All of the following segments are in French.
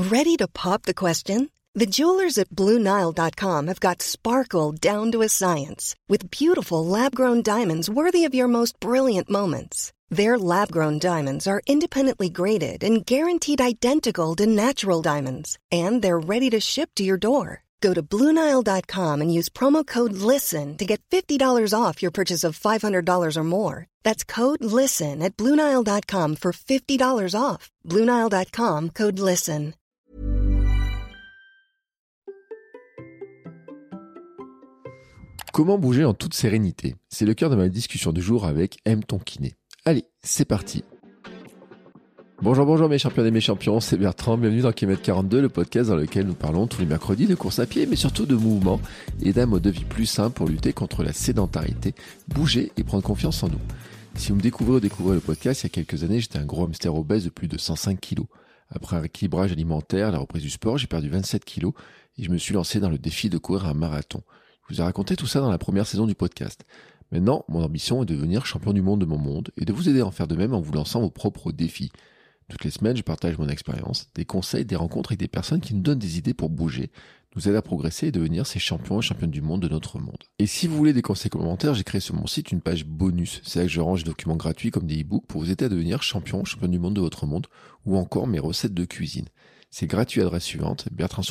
Ready to pop the question? The jewelers at BlueNile.com have got sparkle down to a science with beautiful lab-grown diamonds worthy of your most brilliant moments. Their lab-grown diamonds are independently graded and guaranteed identical to natural diamonds, and they're ready to ship to your door. Go to BlueNile.com and use promo code LISTEN to get $50 off your purchase of $500 or more. That's code LISTEN at BlueNile.com for $50 off. BlueNile.com, code LISTEN. Comment bouger en toute sérénité? C'est le cœur de ma discussion du jour avec M. ton kiné. Allez, c'est parti. Bonjour mes champions et mes champions, c'est Bertrand, bienvenue dans Kilomètre 42, le podcast dans lequel nous parlons tous les mercredis de course à pied, mais surtout de mouvement et d'un mode de vie plus simple pour lutter contre la sédentarité, bouger et prendre confiance en nous. Si vous me découvrez ou découvrez le podcast, il y a quelques années, j'étais un gros hamster obèse de plus de 105 kilos. Après un rééquilibrage alimentaire, la reprise du sport, j'ai perdu 27 kilos et je me suis lancé dans le défi de courir un marathon. Je vous ai raconté tout ça dans la première saison du podcast. Maintenant, mon ambition est de devenir champion du monde de mon monde et de vous aider à en faire de même en vous lançant vos propres défis. Toutes les semaines, je partage mon expérience, des conseils, des rencontres avec des personnes qui nous donnent des idées pour bouger, nous aident à progresser et devenir ces champions et championnes du monde de notre monde. Et si vous voulez des conseils complémentaires, j'ai créé sur mon site une page bonus. C'est là que je range des documents gratuits comme des e-books pour vous aider à devenir champion, championne du monde de votre monde ou encore mes recettes de cuisine. C'est gratuit à l'adresse suivante,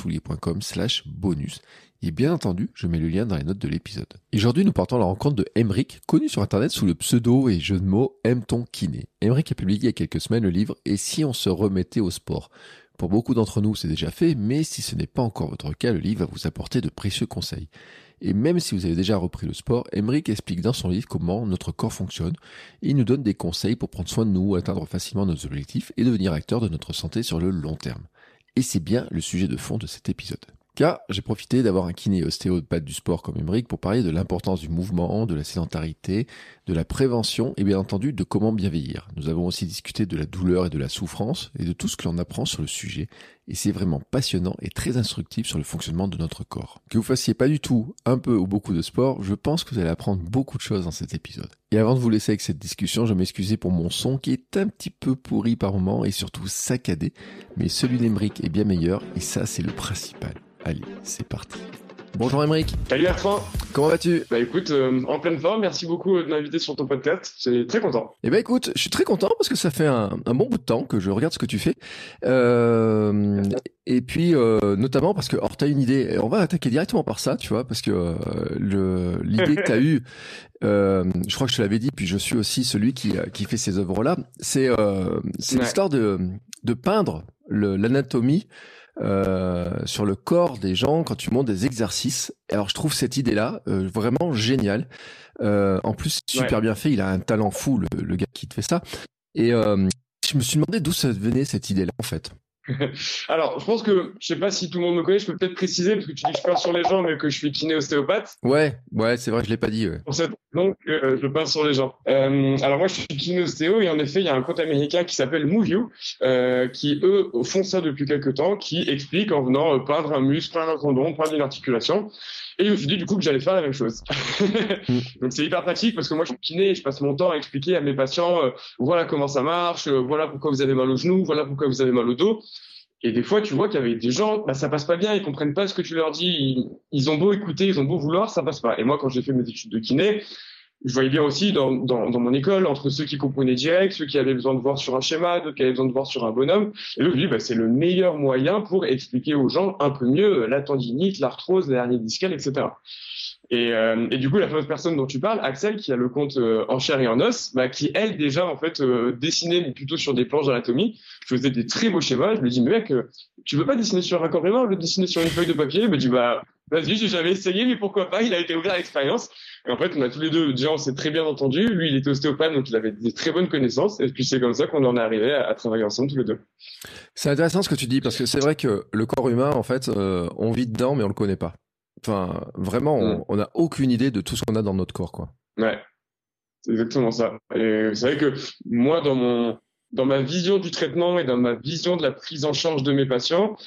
bertrandsoulier.com/bonus. Et bien entendu, je mets le lien dans les notes de l'épisode. Et aujourd'hui, nous partons à la rencontre de Aymeric, connu sur internet sous le pseudo et jeu de mots M. ton kiné. Aymeric a publié il y a quelques semaines le livre « Et si on se remettait au sport ?» Pour beaucoup d'entre nous, c'est déjà fait, mais si ce n'est pas encore votre cas, le livre va vous apporter de précieux conseils. Et même si vous avez déjà repris le sport, Aymeric explique dans son livre comment notre corps fonctionne et il nous donne des conseils pour prendre soin de nous, atteindre facilement nos objectifs et devenir acteur de notre santé sur le long terme. Et c'est bien le sujet de fond de cet épisode. Car j'ai profité d'avoir un kiné ostéopathe du sport comme Aymeric pour parler de l'importance du mouvement, de la sédentarité, de la prévention et bien entendu de comment bien vieillir. Nous avons aussi discuté de la douleur et de la souffrance et de tout ce que l'on apprend sur le sujet. Et c'est vraiment passionnant et très instructif sur le fonctionnement de notre corps. Que vous fassiez pas du tout, un peu ou beaucoup de sport, je pense que vous allez apprendre beaucoup de choses dans cet épisode. Et avant de vous laisser avec cette discussion, je m'excusais pour mon son qui est un petit peu pourri par moments et surtout saccadé. Mais celui d'Aymeric est bien meilleur et ça c'est le principal. Allez, c'est parti. Bonjour Aymeric. Salut Bertrand. Comment vas-tu? Bah écoute, en pleine forme, merci beaucoup de m'inviter sur ton podcast, j'ai très content. Eh ben écoute, je suis très content parce que ça fait un bon bout de temps que je regarde ce que tu fais. Et puis notamment parce que, alors t'as une idée, et on va attaquer directement par ça, tu vois, parce que l'idée que t'as eue, je crois que je te l'avais dit, puis je suis aussi celui qui fait ces œuvres-là, c'est l'histoire de peindre l'anatomie sur le corps des gens quand tu montes des exercices. Alors je trouve cette idée-là vraiment géniale. En plus super bien fait, il a un talent fou le gars qui te fait ça. Et je me suis demandé d'où ça venait cette idée-là en fait. Alors, je pense que, je sais pas si tout le monde me connaît, je peux peut-être préciser, parce que tu dis que je peins sur les gens, mais que je suis kiné ostéopathe. Ouais, c'est vrai, je l'ai pas dit, ouais. Pour cette raison, je peins sur les gens. Alors moi, je suis kiné ostéo, et en effet, il y a un compte américain qui s'appelle MoveYou, qui, eux, font ça depuis quelques temps, qui explique en venant peindre un muscle, peindre un tendon, peindre une articulation. Et je me suis dit, du coup, que j'allais faire la même chose. Donc, c'est hyper pratique parce que moi, je suis kiné et je passe mon temps à expliquer à mes patients, voilà comment ça marche, voilà pourquoi vous avez mal au genou, voilà pourquoi vous avez mal au dos. Et des fois, tu vois qu'il y avait des gens, ça passe pas bien, ils comprennent pas ce que tu leur dis, ils ont beau écouter, ils ont beau vouloir, ça passe pas. Et moi, quand j'ai fait mes études de kiné, je voyais bien aussi dans mon école, entre ceux qui comprenaient direct, ceux qui avaient besoin de voir sur un schéma, d'autres qui avaient besoin de voir sur un bonhomme. Et là, je me dis, c'est le meilleur moyen pour expliquer aux gens un peu mieux la tendinite, l'arthrose, la hernie discale, etc. Et du coup, la fameuse personne dont tu parles, Axel, qui a le compte En chair et en os, qui elle déjà en fait dessinait mais plutôt sur des planches d'anatomie, faisait des très beaux schémas. Je lui dis, mais mec, tu veux pas dessiner sur un corps humain, le dessiner sur une feuille de papier? Il me dit, vas-y, j'ai jamais essayé, mais pourquoi pas? Il a été ouvert à l'expérience. Et en fait, on a tous les deux, déjà, on s'est très bien entendus. Lui, il était ostéopathe, donc il avait des très bonnes connaissances. Et puis, c'est comme ça qu'on en est arrivé à travailler ensemble tous les deux. C'est intéressant ce que tu dis, parce que c'est vrai que le corps humain, en fait, on vit dedans, mais on le connaît pas. Enfin, vraiment, on n'a aucune idée de tout ce qu'on a dans notre corps, quoi. Ouais. C'est exactement ça. Et c'est vrai que moi, dans ma vision du traitement et dans ma vision de la prise en charge de mes patients,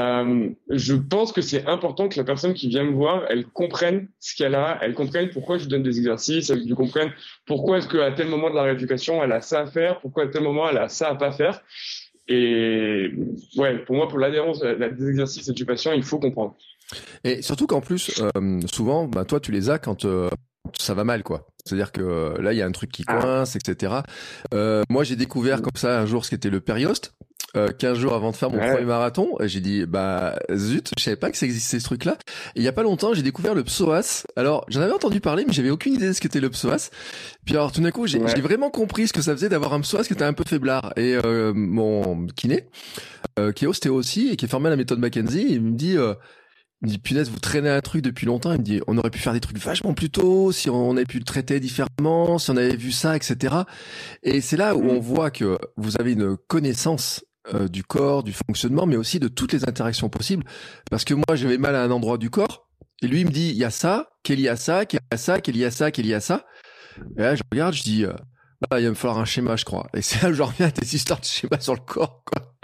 je pense que c'est important que la personne qui vient me voir, elle comprenne ce qu'elle a, elle comprenne pourquoi je lui donne des exercices, elle lui comprenne pourquoi est-ce qu'à tel moment de la rééducation, elle a ça à faire, pourquoi à tel moment, elle a ça à pas faire. Et ouais, pour moi, pour l'adhérence des exercices et du patient, il faut comprendre. Et surtout qu'en plus, souvent, bah, toi, tu les as quand ça va mal, quoi. C'est-à-dire que là, il y a un truc qui coince, etc. Moi, j'ai découvert comme ça un jour ce qu'était le périoste. 15 jours avant de faire mon premier marathon, j'ai dit bah zut, je savais pas que ça existait ce truc-là. Et il y a pas longtemps, j'ai découvre le psoas. Alors j'en avais entendu parler, mais j'avais aucune idée de ce qu'était le psoas. Puis alors tout d'un coup, j'ai vraiment compris ce que ça faisait d'avoir un psoas qui était un peu faiblard. Et mon kiné, qui est ostéo aussi et qui est formé à la méthode McKenzie, il me dit punaise, vous traînez un truc depuis longtemps. Il me dit on aurait pu faire des trucs vachement plus tôt si on avait pu le traiter différemment, si on avait vu ça, etc. Et c'est là où on voit que vous avez une connaissance du corps, du fonctionnement, mais aussi de toutes les interactions possibles. Parce que moi, j'avais mal à un endroit du corps, et lui, il me dit, il y a ça, qu'il y a ça, qu'il y a ça, qu'il y a ça, qu'il y a ça. Et là, je regarde, je dis, il va me falloir un schéma, je crois. Et c'est là où je reviens à tes histoires de schéma sur le corps, quoi.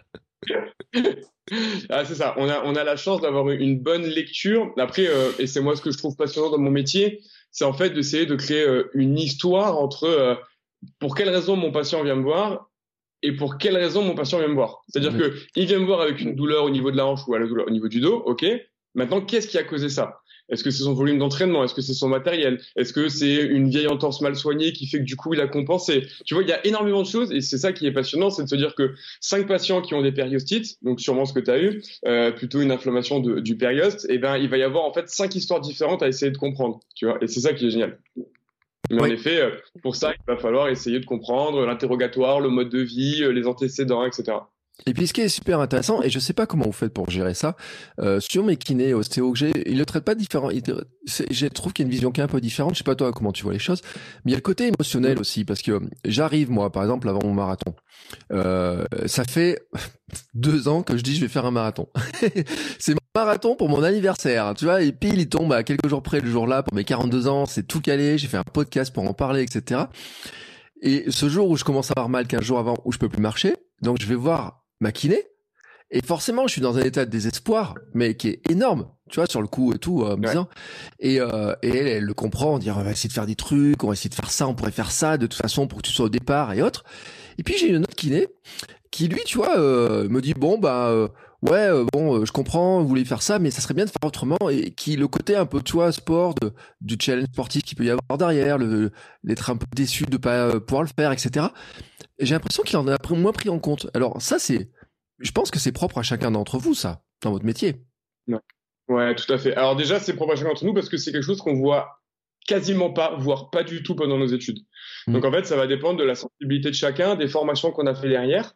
C'est ça. On a la chance d'avoir une bonne lecture. Après, et c'est moi ce que je trouve passionnant dans mon métier, c'est en fait d'essayer de créer une histoire entre pour quelle raison mon patient vient me voir et pour quelle raison mon patient vient me voir. C'est-à-dire que il vient me voir avec une douleur au niveau de la hanche ou à la douleur au niveau du dos, ok. Maintenant, qu'est-ce qui a causé ça? Est-ce que c'est son volume d'entraînement? Est-ce que c'est son matériel? Est-ce que c'est une vieille entorse mal soignée qui fait que du coup il a compensé? Tu vois, il y a énormément de choses et c'est ça qui est passionnant, c'est de se dire que 5 patients qui ont des périostites, donc sûrement ce que tu as eu, plutôt une inflammation du périoste, et ben il va y avoir en fait 5 histoires différentes à essayer de comprendre, tu vois, et c'est ça qui est génial. Mais en effet, pour ça, il va falloir essayer de comprendre l'interrogatoire, le mode de vie, les antécédents, etc. Et puis ce qui est super intéressant, et je sais pas comment vous faites pour gérer ça, sur mes kinés ostéo que j'ai, ils le traitent pas différent. Je trouve qu'il y a une vision qui est un peu différente. Je sais pas toi comment tu vois les choses, mais il y a le côté émotionnel aussi, parce que j'arrive moi, par exemple, avant mon marathon. Ça fait 2 ans que je dis je vais faire un marathon. C'est mon marathon pour mon anniversaire, tu vois, et pile il tombe à quelques jours près le jour-là pour mes 42 ans, c'est tout calé, j'ai fait un podcast pour en parler, etc. Et ce jour où je commence à avoir mal 15 jours avant, où je peux plus marcher, donc je vais voir ma kiné, et forcément je suis dans un état de désespoir, mais qui est énorme, tu vois, sur le coup et tout, me disant, et elle le comprend, on dit on va essayer de faire des trucs, on va essayer de faire ça, on pourrait faire ça, de toute façon pour que tu sois au départ et autres. Et puis j'ai une autre kiné qui lui, tu vois, me dit bon je comprends, vous voulez faire ça, mais ça serait bien de faire autrement, et qui le côté un peu, tu vois, sport, du challenge sportif qu'il peut y avoir derrière, d'être un peu déçu de pas pouvoir le faire, etc. Et j'ai l'impression qu'il en a moins pris en compte. Alors ça, je pense que c'est propre à chacun d'entre vous, ça, dans votre métier. Ouais, tout à fait. Alors déjà, c'est propre à chacun d'entre nous parce que c'est quelque chose qu'on voit quasiment pas, voire pas du tout pendant nos études. Donc en fait, ça va dépendre de la sensibilité de chacun, des formations qu'on a fait derrière,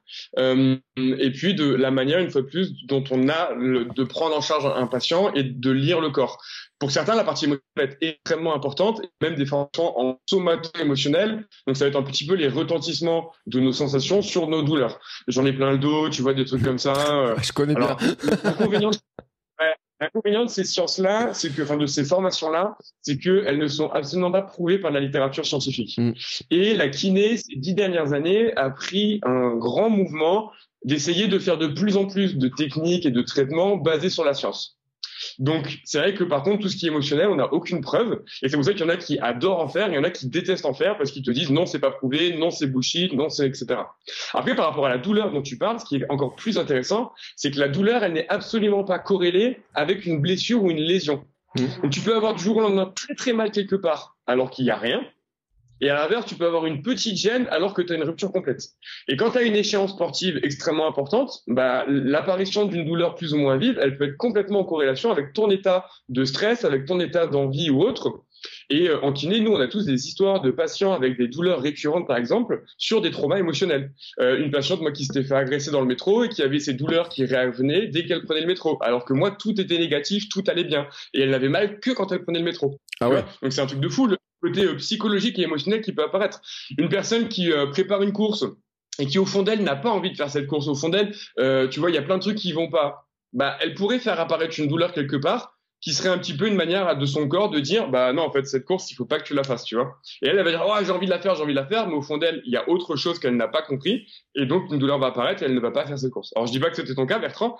et puis de la manière, une fois de plus, dont on a de prendre en charge un patient et de lire le corps. Pour certains, la partie émotionnelle est extrêmement importante, et même des formations en somato-émotionnel. Donc ça va être un petit peu les retentissements de nos sensations sur nos douleurs. J'en ai plein le dos, tu vois, des trucs comme ça. Je connais bien. L'inconvénient de ces sciences-là, de ces formations-là, c'est qu'elles ne sont absolument pas prouvées par la littérature scientifique. Et la kiné, ces 10 dernières années, a pris un grand mouvement d'essayer de faire de plus en plus de techniques et de traitements basés sur la science. Donc, c'est vrai que par contre, tout ce qui est émotionnel, on n'a aucune preuve. Et c'est pour ça qu'il y en a qui adorent en faire, il y en a qui détestent en faire parce qu'ils te disent non, c'est pas prouvé, non, c'est bullshit, non, c'est etc. Après, par rapport à la douleur dont tu parles, ce qui est encore plus intéressant, c'est que la douleur, elle n'est absolument pas corrélée avec une blessure ou une lésion. Donc, tu peux avoir du jour au lendemain très très mal quelque part alors qu'il n'y a rien. Et à l'inverse, tu peux avoir une petite gêne alors que tu as une rupture complète. Et quand tu as une échéance sportive extrêmement importante, l'apparition d'une douleur plus ou moins vive, elle peut être complètement en corrélation avec ton état de stress, avec ton état d'envie ou autre. Et en kiné, nous, on a tous des histoires de patients avec des douleurs récurrentes, par exemple, sur des traumas émotionnels. Une patiente, moi, qui s'était fait agresser dans le métro et qui avait ses douleurs qui revenaient dès qu'elle prenait le métro. Alors que moi, tout était négatif, tout allait bien. Et elle n'avait mal que quand elle prenait le métro. Ah ouais. Donc c'est un truc de fou, le côté psychologique et émotionnel qui peut apparaître. Une personne qui prépare une course et qui, au fond d'elle, n'a pas envie de faire cette course. Au fond d'elle, tu vois, il y a plein de trucs qui vont pas. Elle pourrait faire apparaître une douleur quelque part, qui serait un petit peu une manière de son corps de dire non, en fait, cette course, il faut pas que tu la fasses, tu vois. Et elle va dire j'ai envie de la faire, mais au fond d'elle, il y a autre chose qu'elle n'a pas compris, et donc une douleur va apparaître et elle ne va pas faire cette course. Alors je dis pas que c'était ton cas, Bertrand,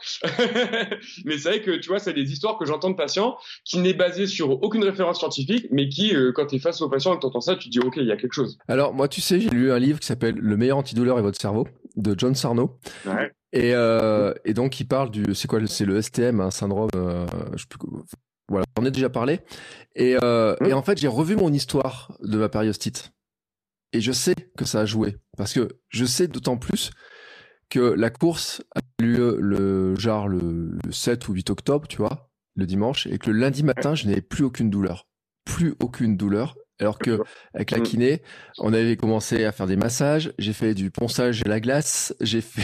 mais c'est vrai que tu vois, c'est des histoires que j'entends de patients qui n'est basée sur aucune référence scientifique, mais qui, quand tu es face au patient et que tu entends ça, tu te dis ok, il y a quelque chose. Alors moi, tu sais, j'ai lu un livre qui s'appelle Le meilleur antidouleur est votre cerveau de John Sarno. Ouais. Et donc, il parle c'est le STM, un syndrome, je sais plus, voilà, on en a déjà parlé. Et en fait, j'ai revu mon histoire de ma périostite. Et je sais que ça a joué. Parce que je sais d'autant plus que la course a lieu le 7 ou 8 octobre, tu vois, le dimanche, et que le lundi matin, je n'avais plus aucune douleur. Plus aucune douleur. Alors que avec la kiné, on avait commencé à faire des massages, j'ai fait du ponçage à la glace,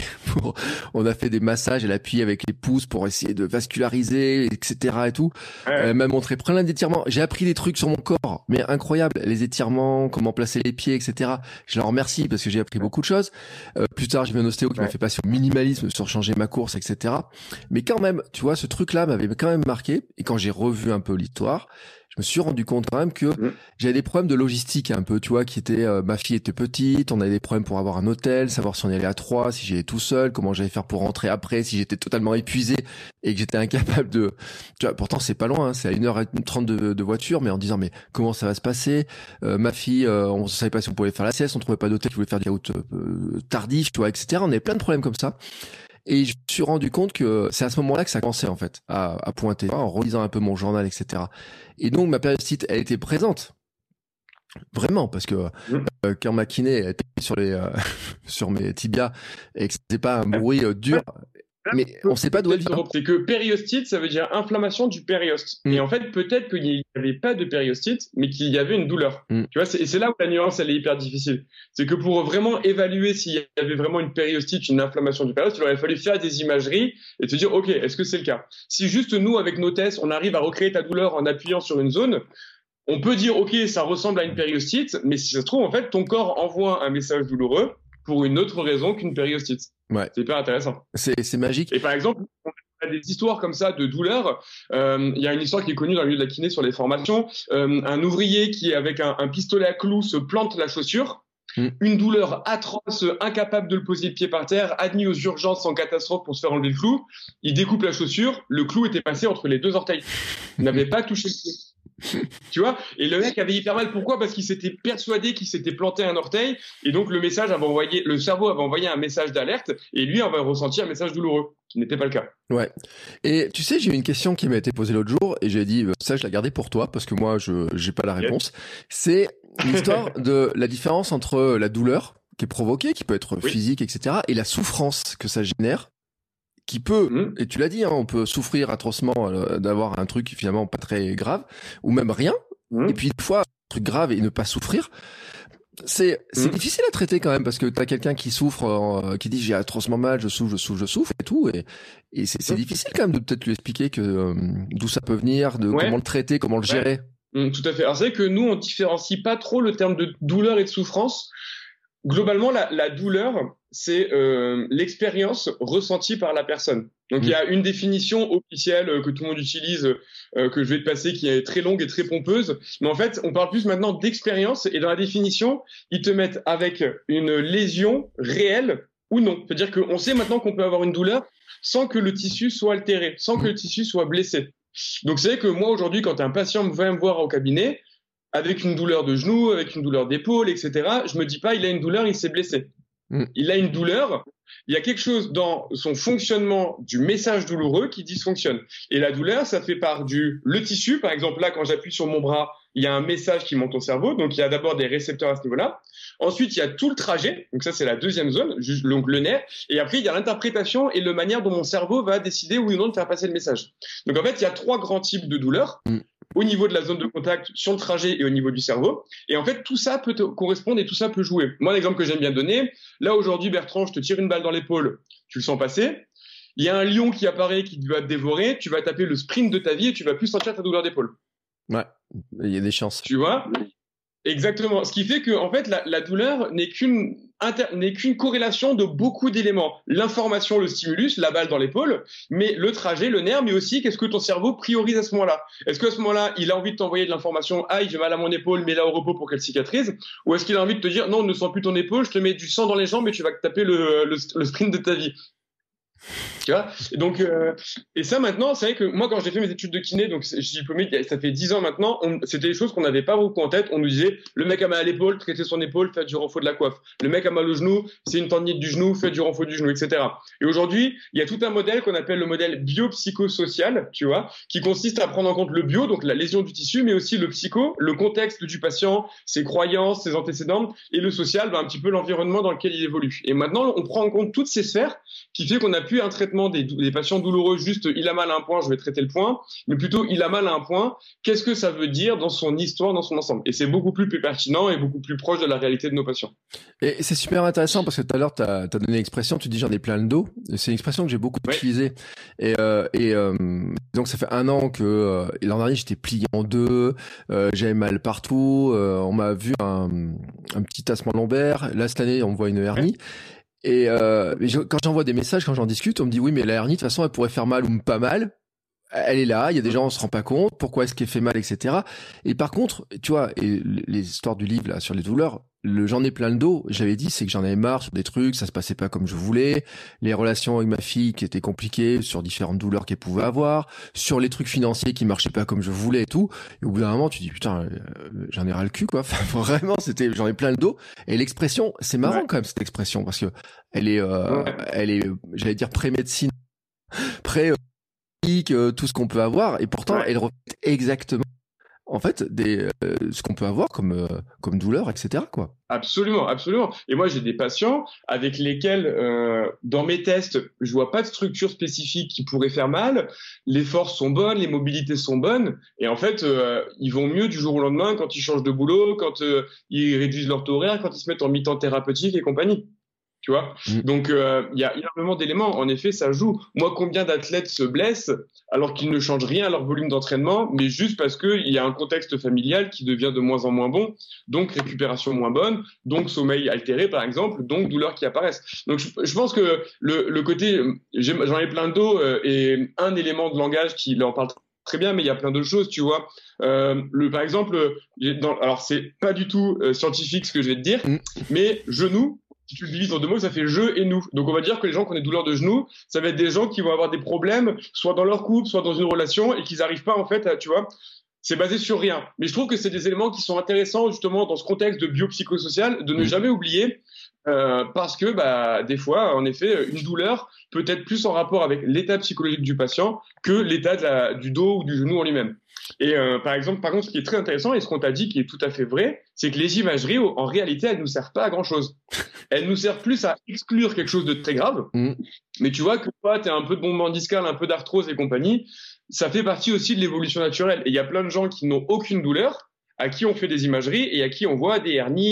on a fait des massages à l'appui avec les pouces pour essayer de vasculariser, etc. et tout. Elle m'a montré plein d'étirements. J'ai appris des trucs sur mon corps, mais incroyable. Les étirements, comment placer les pieds, etc. Je leur remercie parce que j'ai appris beaucoup de choses. Plus tard, j'ai vu un ostéo qui m'a fait passer au minimalisme sur changer ma course, etc. Mais quand même, tu vois, ce truc-là m'avait quand même marqué. Et quand j'ai revu un peu l'histoire, je me suis rendu compte quand même que j'avais des problèmes de logistique un peu, tu vois, qui étaient, ma fille était petite, on avait des problèmes pour avoir un hôtel, savoir si on y allait à 3, si j'allais tout seul, comment j'allais faire pour rentrer après, si j'étais totalement épuisé et que j'étais incapable de, tu vois, pourtant c'est pas loin, hein, c'est à 1h30 de voiture, mais en disant, mais comment ça va se passer? Ma fille, on savait pas si on pouvait faire la sieste, on trouvait pas d'hôtel qui voulait faire des routes tardives, tu vois, etc. On avait plein de problèmes comme ça. Et je me suis rendu compte que c'est à ce moment-là que ça commençait en fait à pointer, en relisant un peu mon journal, etc. Et donc ma périostite, elle était présente, vraiment, parce que quand ma kiné était sur sur mes tibias et que c'était pas un bruit dur, mais on sait pas d'où elle vient. C'est que périostite, ça veut dire inflammation du périoste. Et en fait, peut-être qu'il n'y avait pas de périostite, mais qu'il y avait une douleur. Tu vois, c'est là où la nuance, elle est hyper difficile. C'est que pour vraiment évaluer s'il y avait vraiment une périostite, une inflammation du périoste, il aurait fallu faire des imageries et te dire, OK, est-ce que c'est le cas? Si juste nous, avec nos tests, on arrive à recréer ta douleur en appuyant sur une zone, on peut dire, OK, ça ressemble à une périostite, mais si ça se trouve, en fait, ton corps envoie un message douloureux pour une autre raison qu'une périostite. Ouais. C'est hyper intéressant. C'est magique. Et par exemple, on a des histoires comme ça de douleur. Il y a une histoire qui est connue dans le milieu de la kiné sur les formations. Un ouvrier qui, avec un pistolet à clous, se plante la chaussure. Une douleur atroce, incapable de le poser le pied par terre, admis aux urgences en catastrophe pour se faire enlever le clou. Il découpe la chaussure, le clou était passé entre les deux orteils. Il n'avait pas touché le pied. Tu vois, et le mec avait hyper mal. Pourquoi? Parce qu'il s'était persuadé qu'il s'était planté un orteil, et donc le cerveau avait envoyé un message d'alerte, et lui avait ressenti un message douloureux, qui n'était pas le cas. Ouais. Et tu sais, j'ai eu une question qui m'a été posée l'autre jour, et j'ai dit, ça, je l'ai gardée pour toi, parce que moi, j'ai pas la réponse. C'est l'histoire de la différence entre la douleur qui est provoquée, qui peut être physique, etc., et la souffrance que ça génère, qui peut, et tu l'as dit, hein, on peut souffrir atrocement d'avoir un truc finalement pas très grave, ou même rien, et puis une fois un truc grave et ne pas souffrir, c'est difficile à traiter quand même, parce que t'as quelqu'un qui souffre, qui dit j'ai atrocement mal, je souffre et tout, et c'est difficile quand même de peut-être lui expliquer que d'où ça peut venir, de comment le traiter, comment le gérer. Tout à fait. Alors c'est vrai que nous on différencie pas trop le terme de douleur et de souffrance. Globalement, la douleur, c'est l'expérience ressentie par la personne. Donc, il y a une définition officielle que tout le monde utilise, que je vais te passer, qui est très longue et très pompeuse. Mais en fait, on parle plus maintenant d'expérience. Et dans la définition, ils te mettent avec une lésion réelle ou non. C'est-à-dire qu'on sait maintenant qu'on peut avoir une douleur sans que le tissu soit altéré, sans que le tissu soit blessé. Donc, c'est vrai que moi, aujourd'hui, quand un patient vient me voir au cabinet, avec une douleur de genou, avec une douleur d'épaule, etc., je me dis pas, il a une douleur, il s'est blessé. Il a une douleur, il y a quelque chose dans son fonctionnement du message douloureux qui dysfonctionne. Et la douleur, ça fait part le tissu. Par exemple, là, quand j'appuie sur mon bras, il y a un message qui monte au cerveau. Donc, il y a d'abord des récepteurs à ce niveau-là. Ensuite, il y a tout le trajet. Donc, ça, c'est la deuxième zone, donc le nerf. Et après, il y a l'interprétation et la manière dont mon cerveau va décider oui ou non de faire passer le message. Donc, en fait, il y a 3 grands types de douleurs. Au niveau de la zone de contact, sur le trajet et au niveau du cerveau. Et en fait, tout ça peut te correspondre et tout ça peut jouer. Moi, l'exemple que j'aime bien donner, là, aujourd'hui, Bertrand, je te tire une balle dans l'épaule, tu le sens passer. Il y a un lion qui apparaît, qui va te dévorer, tu vas taper le sprint de ta vie et tu vas plus sentir ta douleur d'épaule. Ouais, il y a des chances. Tu vois? Exactement. Ce qui fait que, en fait, la douleur n'est qu'une corrélation de beaucoup d'éléments. L'information, le stimulus, la balle dans l'épaule, mais le trajet, le nerf, mais aussi qu'est-ce que ton cerveau priorise à ce moment-là. Est-ce qu'à ce moment-là, il a envie de t'envoyer de l'information, j'ai mal à mon épaule, mets-la au repos pour qu'elle cicatrise, ou est-ce qu'il a envie de te dire, non, ne sens plus ton épaule, je te mets du sang dans les jambes et tu vas taper le sprint de ta vie. Tu vois, et donc et ça maintenant, c'est vrai que moi quand j'ai fait mes études de kiné, donc je suis diplômé, ça fait 10 ans maintenant, c'était des choses qu'on n'avait pas beaucoup en tête. On nous disait le mec a mal à l'épaule, traitez son épaule, faites du renfort de la coiffe. Le mec a mal au genou, c'est une tendinite du genou, faites du renfort du genou, etc. Et aujourd'hui, il y a tout un modèle qu'on appelle le modèle biopsychosocial, tu vois, qui consiste à prendre en compte le bio, donc la lésion du tissu, mais aussi le psycho, le contexte du patient, ses croyances, ses antécédents, et le social, un petit peu l'environnement dans lequel il évolue. Et maintenant, on prend en compte toutes ces sphères, qui fait qu'on n'a plus un traitement des patients douloureux, juste il a mal à un point, je vais traiter le point, mais plutôt il a mal à un point, qu'est-ce que ça veut dire dans son histoire, dans son ensemble. Et c'est beaucoup plus pertinent et beaucoup plus proche de la réalité de nos patients. Et c'est super intéressant parce que tout à l'heure, tu as donné l'expression, tu dis j'en ai plein le dos. C'est une expression que j'ai beaucoup utilisée. Et donc ça fait 1 an que l'an dernier j'étais plié en 2, j'avais mal partout, on m'a vu un petit tassement lombaire. Là cette année on me voit une hernie. Et quand j'envoie des messages, quand j'en discute, on me dit oui mais la hernie de toute façon elle pourrait faire mal ou pas mal. Elle est là, il y a des gens on se rend pas compte, pourquoi est-ce qu'elle fait mal, etc. Et par contre, tu vois, et les histoires du livre là sur les douleurs, j'en ai plein le dos. J'avais dit c'est que j'en avais marre sur des trucs, ça se passait pas comme je voulais, les relations avec ma fille qui étaient compliquées sur différentes douleurs qu'elle pouvait avoir, sur les trucs financiers qui marchaient pas comme je voulais et tout. Et au bout d'un moment, tu dis putain, j'en ai ras le cul quoi. Enfin, vraiment, j'en ai plein le dos. Et l'expression, c'est marrant quand même cette expression parce que elle est, j'allais dire pré-médecine, tout ce qu'on peut avoir, et pourtant elle reflète exactement en fait ce qu'on peut avoir comme douleur, etc. quoi. Absolument, absolument. Et moi j'ai des patients avec lesquels dans mes tests je vois pas de structure spécifique qui pourrait faire mal, les forces sont bonnes, les mobilités sont bonnes, et en fait ils vont mieux du jour au lendemain quand ils changent de boulot, quand ils réduisent leur taux horaire, quand ils se mettent en mi-temps thérapeutique et compagnie. Tu vois, donc il y a énormément d'éléments. En effet, ça joue. Moi, combien d'athlètes se blessent alors qu'ils ne changent rien à leur volume d'entraînement, mais juste parce que il y a un contexte familial qui devient de moins en moins bon, donc récupération moins bonne, donc sommeil altéré par exemple, donc douleurs qui apparaissent. Donc je pense que le côté, j'en ai plein de dos et un élément de langage qui en parle très bien, mais il y a plein d'autres choses, tu vois. Par exemple, alors c'est pas du tout scientifique ce que je vais te dire, mais genou. Si tu le divises en 2 mots, ça fait je et nous. Donc on va dire que les gens qui ont des douleurs de genoux, ça va être des gens qui vont avoir des problèmes, soit dans leur couple, soit dans une relation, et qu'ils n'arrivent pas en fait, tu vois, c'est basé sur rien. Mais je trouve que c'est des éléments qui sont intéressants justement dans ce contexte de biopsychosocial, de ne jamais oublier, parce que des fois, en effet, une douleur peut être plus en rapport avec l'état psychologique du patient que l'état du dos ou du genou en lui-même. Et par contre, ce qui est très intéressant et ce qu'on t'a dit qui est tout à fait vrai, c'est que les imageries, en réalité, elles nous servent pas à grand-chose. Elles nous servent plus à exclure quelque chose de très grave. Mais tu vois que toi, t'as un peu de bombement discal, un peu d'arthrose et compagnie. Ça fait partie aussi de l'évolution naturelle. Et il y a plein de gens qui n'ont aucune douleur, à qui on fait des imageries et à qui on voit des hernies,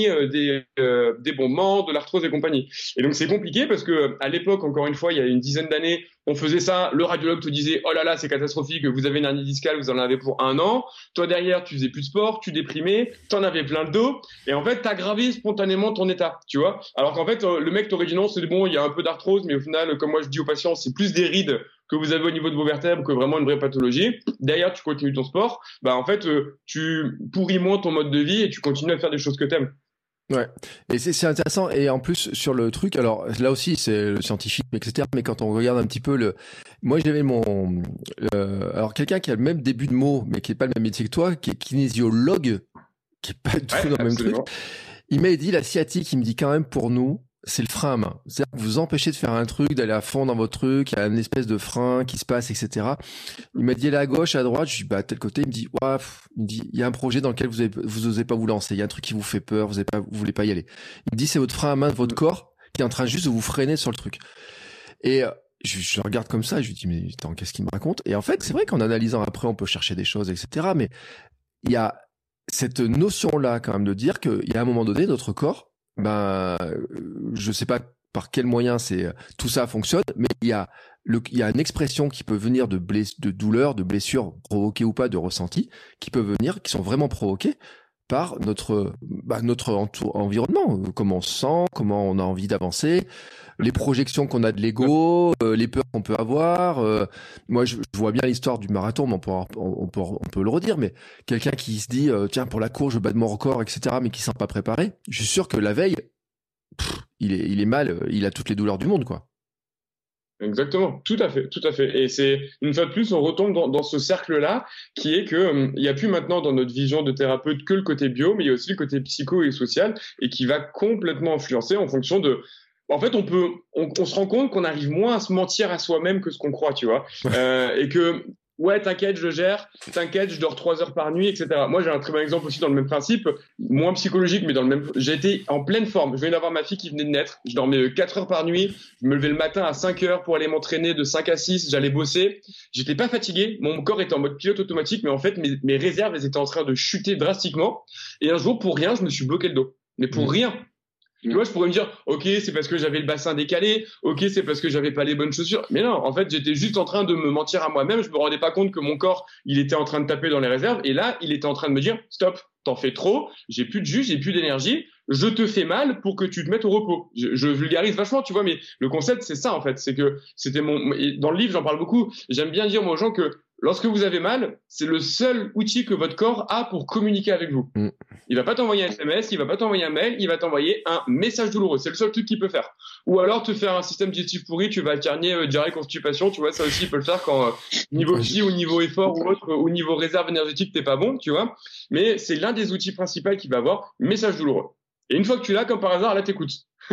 des bombements, de l'arthrose et compagnie. Et donc c'est compliqué parce que à l'époque, encore une fois, il y a une dizaine d'années, on faisait ça, le radiologue te disait oh là là c'est catastrophique, vous avez une hernie discale, vous en avez pour 1 an. Toi derrière, tu faisais plus de sport, tu déprimais, t'en avais plein le dos, et en fait t'aggravais spontanément ton état, tu vois. Alors qu'en fait le mec t'aurait dit non, c'est bon, il y a un peu d'arthrose, mais au final, comme moi je dis aux patients, c'est plus des rides que vous avez au niveau de vos vertèbres que vraiment une vraie pathologie. Derrière, tu continues ton sport, en fait, tu pourris moins ton mode de vie et tu continues à faire des choses que t'aimes. Ouais, et c'est intéressant. Et en plus sur le truc, alors là aussi c'est le scientifique, etc. Mais quand on regarde un petit peu moi j'avais alors quelqu'un qui a le même début de mot, mais qui est pas le même métier que toi, qui est kinésiologue, qui est pas du tout dans le même truc. Il m'a dit la sciatique, il me dit quand même pour nous, c'est le frein à main. C'est-à-dire que vous empêchez de faire un truc, d'aller à fond dans votre truc, il y a une espèce de frein qui se passe, etc. Il m'a dit, elle est à gauche, à droite, je dis, tel côté, il me dit, il me dit, il y a un projet dans lequel vous osez pas vous lancer, il y a un truc qui vous fait peur, vous voulez pas y aller. Il me dit, c'est votre frein à main de votre corps qui est en train juste de vous freiner sur le truc. Et je regarde comme ça, et je lui dis, mais attends, qu'est-ce qu'il me raconte? Et en fait, c'est vrai qu'en analysant après, on peut chercher des choses, etc. Mais il y a cette notion-là, quand même, de dire qu'il y a un moment donné, notre corps, je sais pas par quel moyen tout ça fonctionne, mais il y a une expression qui peut venir de douleur, de blessures provoquées ou pas, de ressenti, qui peuvent venir, qui sont vraiment provoquées par notre environnement, comment on se sent, comment on a envie d'avancer, les projections qu'on a de l'ego, les peurs qu'on peut avoir. Moi, je vois bien l'histoire du marathon, mais on peut le redire, mais quelqu'un qui se dit tiens, pour la course, je bats de mon record, etc., mais qui ne s'en pas préparé, je suis sûr que la veille, il est mal, il a toutes les douleurs du monde, quoi. Exactement, tout à fait, tout à fait. Et c'est une fois de plus, on retombe dans ce cercle-là, qui est que il y a plus maintenant dans notre vision de thérapeute que le côté bio, mais il y a aussi le côté psycho et social, et qui va complètement influencer en fonction de. En fait, on se rend compte qu'on arrive moins à se mentir à soi-même que ce qu'on croit, tu vois, et que ouais, t'inquiète, je gère, t'inquiète, je dors 3 heures par nuit, etc. Moi, j'ai un très bon exemple aussi dans le même principe, moins psychologique, mais dans le même. J'ai été en pleine forme. Je venais d'avoir ma fille qui venait de naître. Je dormais 4 heures par nuit. Je me levais le matin à 5 heures pour aller m'entraîner de 5 à 6. J'allais bosser. J'étais pas fatigué. Mon corps était en mode pilote automatique, mais en fait, mes réserves, elles étaient en train de chuter drastiquement. Et un jour, pour rien, je me suis bloqué le dos. Mais pour rien. Tu vois, je pourrais me dire, ok, c'est parce que j'avais le bassin décalé, ok, c'est parce que j'avais pas les bonnes chaussures. Mais non, en fait, j'étais juste en train de me mentir à moi-même. Je me rendais pas compte que mon corps, il était en train de taper dans les réserves. Et là, il était en train de me dire, stop, t'en fais trop, j'ai plus de jus, j'ai plus d'énergie, je te fais mal pour que tu te mettes au repos. Je vulgarise vachement, tu vois, mais le concept, c'est ça, en fait. C'est que c'était dans le livre, j'en parle beaucoup. J'aime bien dire, moi, aux gens que lorsque vous avez mal, c'est le seul outil que votre corps a pour communiquer avec vous. Il va pas t'envoyer un SMS, il va pas t'envoyer un mail, il va t'envoyer un message douloureux. C'est le seul truc qu'il peut faire. Ou alors te faire un système digestif pourri, tu vas alterner diarrhée, constipation, tu vois, ça aussi il peut le faire quand niveau psy ou niveau effort ou autre, ou niveau réserve énergétique t'es pas bon, tu vois. Mais c'est l'un des outils principaux qu'il va avoir, message douloureux. Et une fois que tu l'as, comme par hasard, là t'écoutes.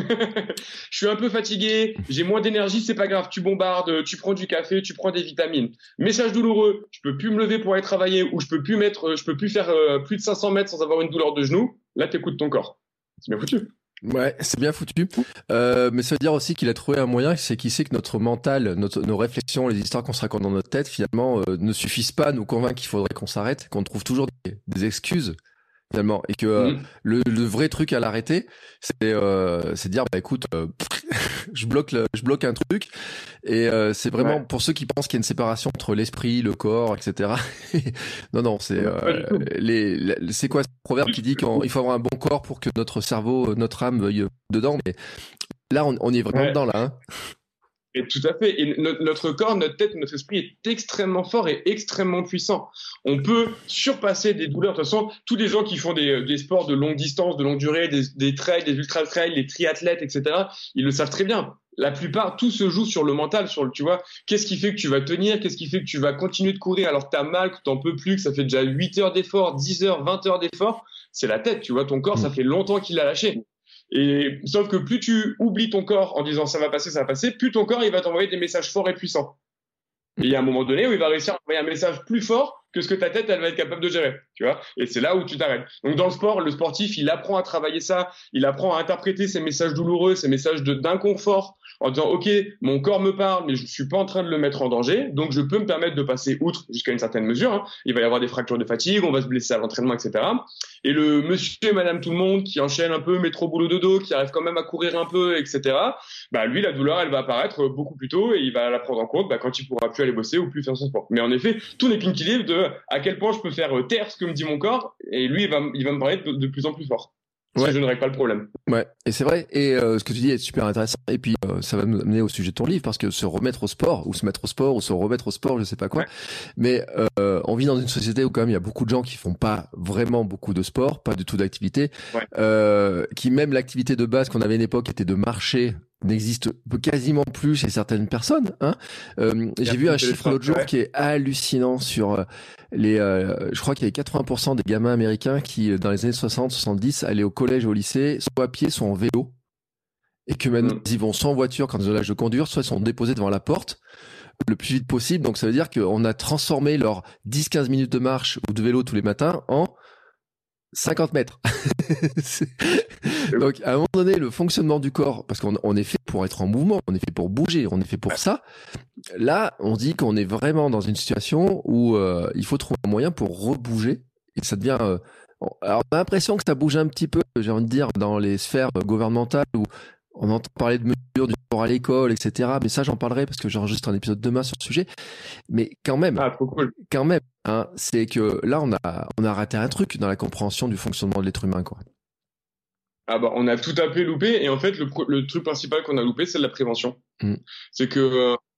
Je suis un peu fatigué, j'ai moins d'énergie, c'est pas grave, tu bombardes, tu prends du café, tu prends des vitamines. Message douloureux, je peux plus me lever pour aller travailler ou je peux plus faire plus de 500 mètres sans avoir une douleur de genou. Là, t'écoutes ton corps. C'est bien foutu. Ouais, c'est bien foutu. Mais ça veut dire aussi qu'il a trouvé un moyen, c'est qu'il sait que notre mental, nos réflexions, les histoires qu'on se raconte dans notre tête, finalement, ne suffisent pas à nous convaincre qu'il faudrait qu'on s'arrête, qu'on trouve toujours des excuses. Finalement, et que le vrai truc à l'arrêter, c'est de dire bah écoute, je bloque un truc, et c'est vraiment pour ceux qui pensent qu'il y a une séparation entre l'esprit, le corps, etc. non, c'est c'est quoi ce proverbe qui dit qu'il faut avoir un bon corps pour que notre cerveau, notre âme veuille dedans, mais là on y est vraiment dedans là. Hein. Et tout à fait. Et notre corps, notre tête, notre esprit est extrêmement fort et extrêmement puissant. On peut surpasser des douleurs. De toute façon, tous les gens qui font des sports de longue distance, de longue durée, des trails, des ultra-trails, les triathlètes, etc., ils le savent très bien. La plupart, tout se joue sur le mental, tu vois, qu'est-ce qui fait que tu vas tenir, qu'est-ce qui fait que tu vas continuer de courir alors que t'as mal, que t'en peux plus, que ça fait déjà 8 heures d'effort, 10 heures, 20 heures d'effort. C'est la tête, tu vois, ton corps, ça fait longtemps qu'il l'a lâché. Et sauf que plus tu oublies ton corps en disant ça va passer, plus ton corps il va t'envoyer des messages forts et puissants. Et il y a un moment donné où il va réussir à envoyer un message plus fort que ce que ta tête elle va être capable de gérer, tu vois. Et c'est là où tu t'arrêtes. Donc dans le sport, le sportif il apprend à travailler ça, il apprend à interpréter ces messages douloureux, ces messages d'inconfort, en disant ok, mon corps me parle, mais je suis pas en train de le mettre en danger, donc je peux me permettre de passer outre jusqu'à une certaine mesure. Hein. Il va y avoir des fractures de fatigue, on va se blesser à l'entraînement, etc. Et le monsieur et madame tout le monde qui enchaîne un peu métro boulot dodo, qui arrive quand même à courir un peu, etc. Bah lui la douleur elle va apparaître beaucoup plus tôt et il va la prendre en compte quand il pourra plus aller bosser ou plus faire son sport. Mais en effet, tout n'est qu'une équilibre de à quel point je peux faire taire ce que me dit mon corps, et lui il va me paraître de plus en plus fort. Si je ne règle pas le problème. Ouais, et c'est vrai. Et ce que tu dis est super intéressant. Et puis ça va nous amener au sujet de ton livre, parce que se remettre au sport, ou se mettre au sport, ou se remettre au sport, je sais pas quoi. Ouais. Mais on vit dans une société où quand même il y a beaucoup de gens qui font pas vraiment beaucoup de sport, pas du tout d'activité, qui même l'activité de base qu'on avait à une époque était de marcher n'existe quasiment plus chez certaines personnes. Hein. J'ai vu un chiffre l'autre jour qui est hallucinant sur je crois qu'il y avait 80% des gamins américains qui, dans les années 60-70, allaient au collège et au lycée, soit à pied, soit en vélo. Et que maintenant, ils vont soit en voiture quand ils ont l'âge de conduire, soit ils sont déposés devant la porte le plus vite possible. Donc ça veut dire qu'on a transformé leurs 10-15 minutes de marche ou de vélo tous les matins en 50 mètres. Donc, à un moment donné, le fonctionnement du corps, parce qu'on est fait pour être en mouvement, on est fait pour bouger, on est fait pour ça. Là, on dit qu'on est vraiment dans une situation où il faut trouver un moyen pour rebouger. Et ça devient... alors, on a l'impression que ça bouge un petit peu, j'ai envie de dire, dans les sphères gouvernementales où on entend parler de mesures du sport à l'école, etc. Mais ça, j'en parlerai parce que j'enregistre un épisode demain sur le sujet. Mais quand même, quand même, hein, c'est que là, on a raté un truc dans la compréhension du fonctionnement de l'être humain, quoi. Ah bah, on a tout à fait loupé. Et en fait, le truc principal qu'on a loupé, c'est de la prévention. C'est que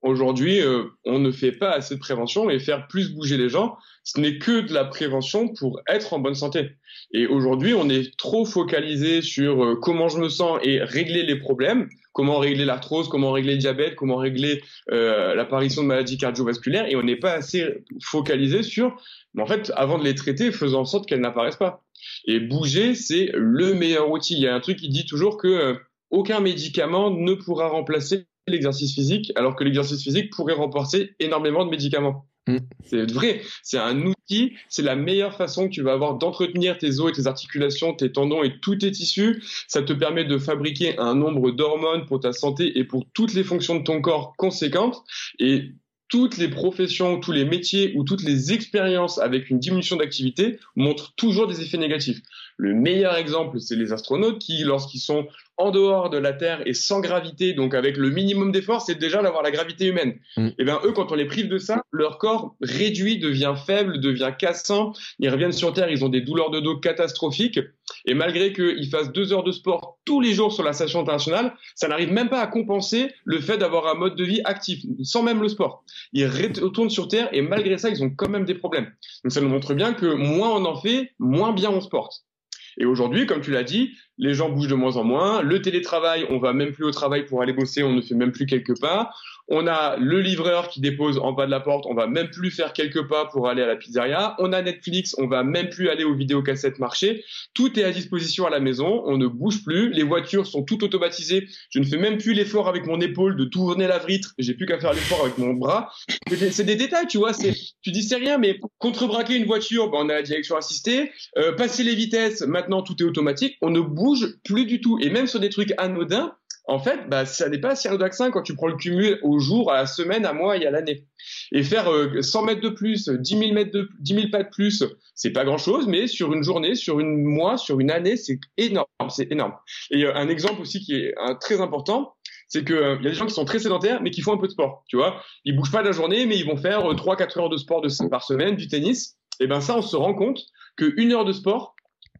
Aujourd'hui, on ne fait pas assez de prévention et faire plus bouger les gens, ce n'est que de la prévention pour être en bonne santé. Et aujourd'hui, on est trop focalisé sur comment je me sens et régler les problèmes, comment régler l'arthrose, comment régler le diabète, comment régler l'apparition de maladies cardiovasculaires, et on n'est pas assez focalisé sur, mais en fait, avant de les traiter, faisons en sorte qu'elles n'apparaissent pas. Et bouger, c'est le meilleur outil. Il y a un truc qui dit toujours que aucun médicament ne pourra remplacer l'exercice physique, alors que l'exercice physique pourrait remplacer énormément de médicaments. C'est vrai, c'est un outil, c'est la meilleure façon que tu vas avoir d'entretenir tes os et tes articulations, tes tendons et tous tes tissus. Ça te permet de fabriquer un nombre d'hormones pour ta santé et pour toutes les fonctions de ton corps conséquentes. Et toutes les professions, tous les métiers ou toutes les expériences avec une diminution d'activité montrent toujours des effets négatifs. Le meilleur exemple, c'est les astronautes qui, lorsqu'ils sont en dehors de la Terre et sans gravité, donc avec le minimum d'effort, c'est déjà d'avoir la gravité humaine. Et bien eux, quand on les prive de ça, leur corps réduit, devient faible, devient cassant. Ils reviennent sur Terre, ils ont des douleurs de dos catastrophiques. Et malgré qu'ils fassent 2 heures de sport tous les jours sur la station internationale, ça n'arrive même pas à compenser le fait d'avoir un mode de vie actif, sans même le sport. Ils retournent sur Terre et malgré ça, ils ont quand même des problèmes. Donc ça nous montre bien que moins on en fait, moins bien on se porte. Et aujourd'hui, comme tu l'as dit, les gens bougent de moins en moins. Le télétravail, on va même plus au travail pour aller bosser, on ne fait même plus quelques pas. On a le livreur qui dépose en bas de la porte, on va même plus faire quelques pas pour aller à la pizzeria. On a Netflix, on va même plus aller aux vidéocassettes marché. Tout est à disposition à la maison, on ne bouge plus. Les voitures sont toutes automatisées. Je ne fais même plus l'effort avec mon épaule de tourner la vitre. J'ai plus qu'à faire l'effort avec mon bras. C'est des détails, tu vois. Tu dis c'est rien, mais contrebraquer une voiture, on a la direction assistée. Passer les vitesses, maintenant tout est automatique. On ne bouge plus du tout. Et même sur des trucs anodins, en fait, ça n'est pas si anodin que ça quand tu prends le cumul au jour, à la semaine, à mois et à l'année. Et faire 100 mètres de plus, 10 000 pas de plus, c'est pas grand-chose, mais sur une journée, sur un mois, sur une année, c'est énorme, c'est énorme. Et un exemple aussi qui est très important, c'est que y a des gens qui sont très sédentaires, mais qui font un peu de sport, tu vois. Ils bougent pas de la journée, mais ils vont faire 3-4 heures de sport par semaine, du tennis. Et ben ça, on se rend compte que 1 heure de sport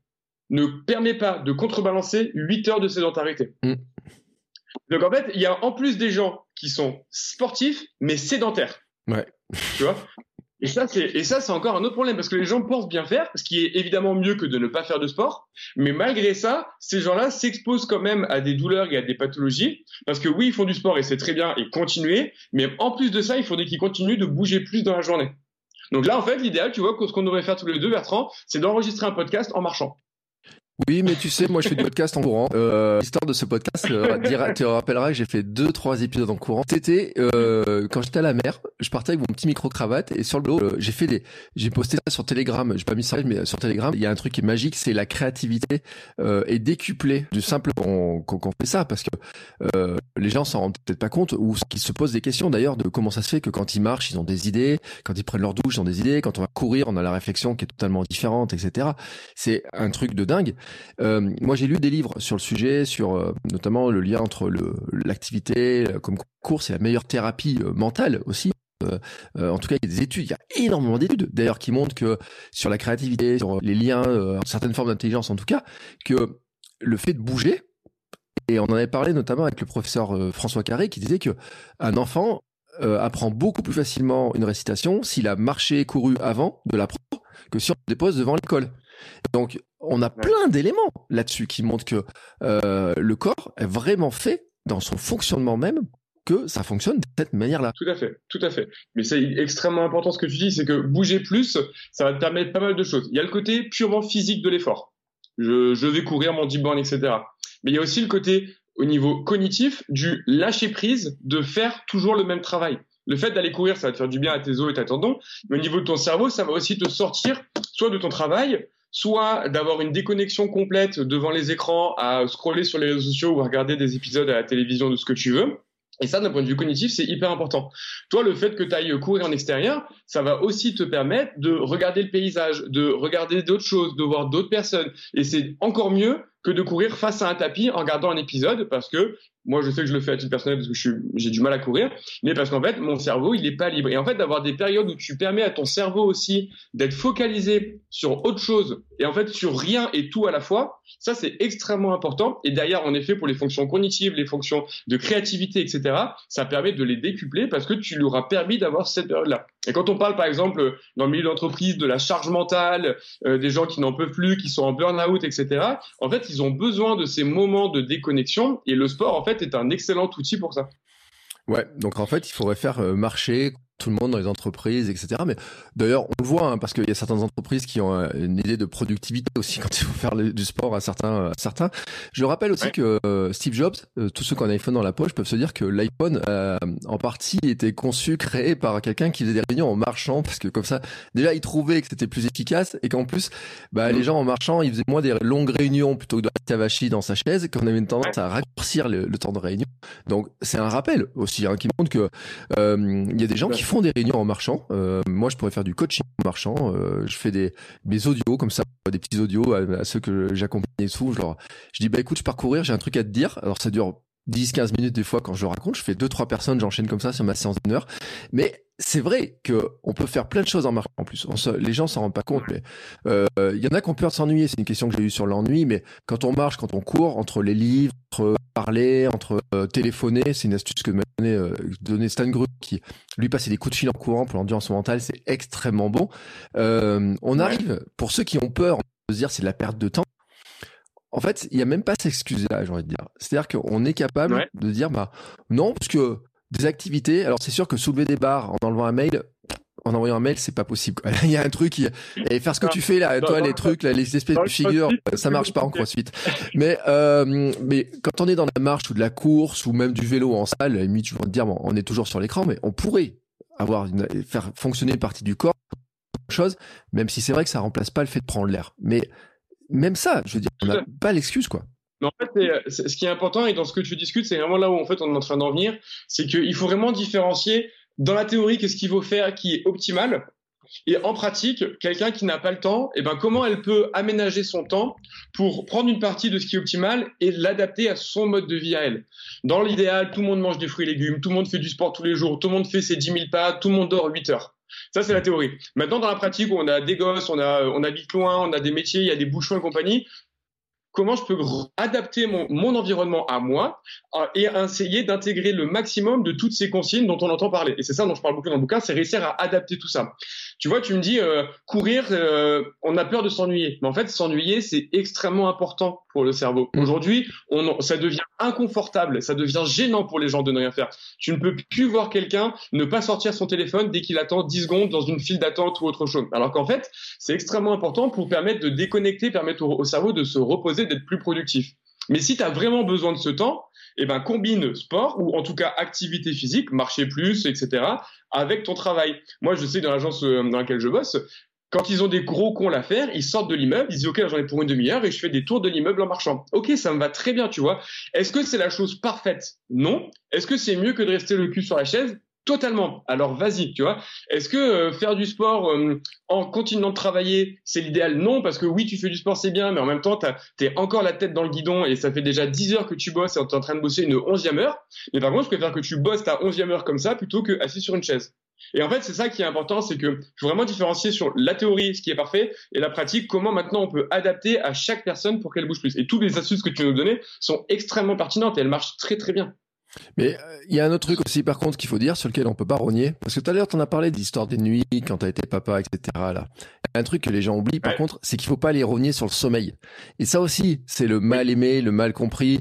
ne permet pas de contrebalancer 8 heures de sédentarité. Donc en fait, il y a en plus des gens qui sont sportifs mais sédentaires. Ouais. Tu vois ? Et ça c'est encore un autre problème parce que les gens pensent bien faire, ce qui est évidemment mieux que de ne pas faire de sport, mais malgré ça, ces gens-là s'exposent quand même à des douleurs et à des pathologies parce que oui, ils font du sport et c'est très bien et continuer, mais en plus de ça, il faudrait qu'ils continuent de bouger plus dans la journée. Donc là en fait, l'idéal, tu vois, ce qu'on devrait faire tous les deux, Bertrand, c'est d'enregistrer un podcast en marchant. Oui, mais tu sais, moi je fais du podcast en courant. L'histoire de ce podcast, tu te rappelleras que j'ai fait 2-3 épisodes en courant. C'était quand j'étais à la mer, je partais avec mon petit micro-cravate et sur le dos, j'ai posté ça sur Telegram. J'ai pas mis ça, mais sur Telegram, il y a un truc qui est magique, c'est la créativité est décuplée du simple qu'on fait ça, parce que les gens s'en rendent peut-être pas compte ou qu'ils se posent des questions d'ailleurs de comment ça se fait que quand ils marchent, ils ont des idées, quand ils prennent leur douche, ils ont des idées, quand on va courir, on a la réflexion qui est totalement différente, etc. C'est un truc de dingue. Moi, j'ai lu des livres sur le sujet, sur notamment le lien entre l'activité comme course et la meilleure thérapie mentale aussi. En tout cas, il y a des études, il y a énormément d'études d'ailleurs qui montrent que sur la créativité, sur les liens, certaines formes d'intelligence en tout cas, que le fait de bouger, et on en avait parlé notamment avec le professeur François Carré qui disait que un enfant apprend beaucoup plus facilement une récitation s'il a marché et couru avant de l'apprendre que si on le dépose devant l'école. Donc, on a plein d'éléments là-dessus qui montrent que le corps est vraiment fait dans son fonctionnement même que ça fonctionne de cette manière-là. Tout à fait. Mais c'est extrêmement important ce que tu dis, c'est que bouger plus, ça va te permettre pas mal de choses. Il y a le côté purement physique de l'effort. Je vais courir mon 10 bornes, etc. Mais il y a aussi le côté au niveau cognitif du lâcher prise, de faire toujours le même travail. Le fait d'aller courir, ça va te faire du bien à tes os et tes tendons. Mais au niveau de ton cerveau, ça va aussi te sortir soit de ton travail, soit d'avoir une déconnexion complète devant les écrans, à scroller sur les réseaux sociaux ou à regarder des épisodes à la télévision de ce que tu veux. Et ça, d'un point de vue cognitif, c'est hyper important. Toi, le fait que tu ailles courir en extérieur, ça va aussi te permettre de regarder le paysage, de regarder d'autres choses, de voir d'autres personnes. Et c'est encore mieux que de courir face à un tapis en regardant un épisode parce que moi je sais que je le fais à titre personnel parce que j'ai du mal à courir, mais parce qu'en fait mon cerveau il est pas libre. Et en fait d'avoir des périodes où tu permets à ton cerveau aussi d'être focalisé sur autre chose et en fait sur rien et tout à la fois, ça c'est extrêmement important. Et derrière en effet pour les fonctions cognitives, les fonctions de créativité, etc., ça permet de les décupler parce que tu leur as permis d'avoir cette période-là. Et quand on parle par exemple dans le milieu d'entreprise de la charge mentale, des gens qui n'en peuvent plus, qui sont en burn-out, etc., en fait ils ont besoin de ces moments de déconnexion et le sport en fait est un excellent outil pour ça. Ouais, donc en fait, il faudrait faire marcher tout le monde dans les entreprises, etc. Mais d'ailleurs, on le voit, hein, parce qu'il y a certaines entreprises qui ont une idée de productivité aussi quand il faut faire du sport à certains. Je rappelle aussi que Steve Jobs, tous ceux qui ont un iPhone dans la poche peuvent se dire que l'iPhone, en partie, était conçu, créé par quelqu'un qui faisait des réunions en marchant, parce que comme ça, déjà, il trouvait que c'était plus efficace et qu'en plus, les gens en marchant, ils faisaient moins des longues réunions plutôt que de rester avachi dans sa chaise, et qu'on avait une tendance à raccourcir le temps de réunion. Donc, c'est un rappel aussi, hein, qui montre que il y a des gens qui font des réunions en marchant. Moi, je pourrais faire du coaching en marchant. Je fais mes audios comme ça, des petits audios à ceux que j'accompagne et tout. Je dis, écoute, je pars courir, j'ai un truc à te dire. Alors, ça dure 10-15 minutes des fois quand je le raconte. Je fais 2-3 personnes, j'enchaîne comme ça sur ma séance d'1 heure. Mais c'est vrai que on peut faire plein de choses en marchant en plus. Les gens s'en rendent pas compte, mais il y en a qui ont peur de s'ennuyer. C'est une question que j'ai eue sur l'ennui, mais quand on marche, quand on court, entre les livres, entre parler, entre téléphoner, c'est une astuce que m'a donné Stan Grue, qui lui passait des coups de fil en courant pour l'endurance mentale, c'est extrêmement bon. On arrive, pour ceux qui ont peur de se dire c'est de la perte de temps, en fait, il n'y a même pas à s'excuser là, j'ai envie de dire. C'est-à-dire qu'on est capable de dire, non, parce que des activités, alors c'est sûr que soulever des barres en enlevant un mail, en envoyant un mail, c'est pas possible, quoi. Il y a un truc et faire ce que tu fais là, toi, les trucs, là, les espèces de figures, ça marche pas en CrossFit. Mais quand on est dans la marche ou de la course ou même du vélo en salle, à la limite, je vais te dire, on est toujours sur l'écran, mais on pourrait faire fonctionner une partie du corps, chose, même si c'est vrai que ça remplace pas le fait de prendre l'air. Mais même ça, je veux dire, on n'a pas l'excuse, quoi. Mais en fait, ce qui est important, et dans ce que tu discutes, c'est vraiment là où en fait on est en train d'en venir, c'est qu'il faut vraiment différencier dans la théorie qu'est-ce qu'il faut faire qui est optimal, et en pratique, quelqu'un qui n'a pas le temps, comment elle peut aménager son temps pour prendre une partie de ce qui est optimal et l'adapter à son mode de vie à elle. Dans l'idéal, tout le monde mange des fruits et légumes, tout le monde fait du sport tous les jours, tout le monde fait ses 10 000 pas, tout le monde dort 8 heures. Ça, c'est la théorie. Maintenant, dans la pratique, où on a des gosses, on habite loin, on a des métiers, il y a des bouchons et compagnie, comment je peux adapter mon environnement à moi et essayer d'intégrer le maximum de toutes ces consignes dont on entend parler. Et c'est ça dont je parle beaucoup dans le bouquin, c'est réussir à adapter tout ça. Tu vois, tu me dis, courir, on a peur de s'ennuyer. Mais en fait, s'ennuyer, c'est extrêmement important pour le cerveau. Aujourd'hui, ça devient inconfortable, ça devient gênant pour les gens de ne rien faire. Tu ne peux plus voir quelqu'un ne pas sortir son téléphone dès qu'il attend 10 secondes dans une file d'attente ou autre chose. Alors qu'en fait, c'est extrêmement important pour permettre de déconnecter, permettre au cerveau de se reposer, d'être plus productif. Mais si tu as vraiment besoin de ce temps, combine sport ou en tout cas activité physique, marcher plus, etc. avec ton travail. Moi, je sais que dans l'agence dans laquelle je bosse, quand ils ont des gros calls à faire, ils sortent de l'immeuble, ils disent OK, j'en ai pour une demi-heure et je fais des tours de l'immeuble en marchant. OK, ça me va très bien, tu vois. Est-ce que c'est la chose parfaite? Non. Est-ce que c'est mieux que de rester le cul sur la chaise? Totalement. Alors vas-y, tu vois. Est-ce que faire du sport en continuant de travailler, c'est l'idéal? Non, parce que oui, tu fais du sport, c'est bien, mais en même temps, t'es encore la tête dans le guidon et ça fait déjà 10 heures que tu bosses et t'es en train de bosser une 11e heure. Mais par contre, je préfère que tu bosses ta 11e heure comme ça plutôt que assis sur une chaise. Et en fait, c'est ça qui est important, c'est que je veux vraiment différencier sur la théorie, ce qui est parfait, et la pratique, comment maintenant on peut adapter à chaque personne pour qu'elle bouge plus. Et toutes les astuces que tu nous donnais sont extrêmement pertinentes et elles marchent très très bien. Mais il y a un autre truc aussi, par contre, qu'il faut dire, sur lequel on peut pas rogner. Parce que tout à l'heure, t'en as parlé de l'histoire des nuits, quand t'as été papa, etc. Là. Il y a un truc que les gens oublient, par contre, c'est qu'il faut pas aller rogner sur le sommeil. Et ça aussi, c'est le mal aimé, le mal compris.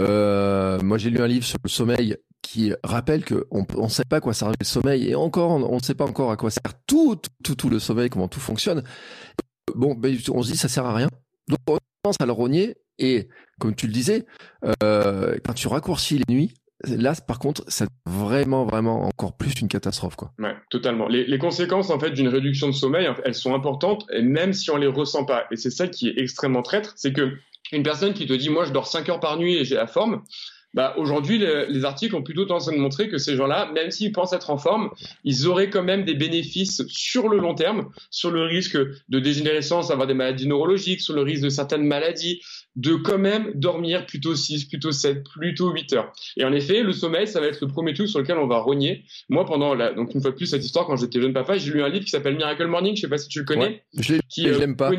Moi, j'ai lu un livre sur le sommeil qui rappelle que on sait pas à quoi sert le sommeil. Et encore, on ne sait pas encore à quoi sert tout le sommeil, comment tout fonctionne. Bon, on se dit, ça sert à rien. Donc, on commence à le rogner. Et, comme tu le disais, quand tu raccourcis les nuits, là, par contre, c'est vraiment encore plus une catastrophe, quoi. Ouais, totalement. Les conséquences, en fait, d'une réduction de sommeil, elles sont importantes, et même si on les ressent pas. Et c'est ça qui est extrêmement traître, c'est que une personne qui te dit, moi, je dors 5 heures par nuit et j'ai la forme, Bah, aujourd'hui, les articles ont plutôt tendance à nous montrer que ces gens-là, même s'ils pensent être en forme, ils auraient quand même des bénéfices sur le long terme, sur le risque de dégénérescence, d'avoir des maladies neurologiques, sur le risque de certaines maladies, de quand même dormir plutôt 6, plutôt 7, plutôt 8 heures. Et en effet, le sommeil, ça va être le premier truc sur lequel on va rogner. Moi, donc une fois de plus, cette histoire, quand j'étais jeune papa, j'ai lu un livre qui s'appelle Miracle Morning, je sais pas si tu le connais. Ouais, je l'aime pas.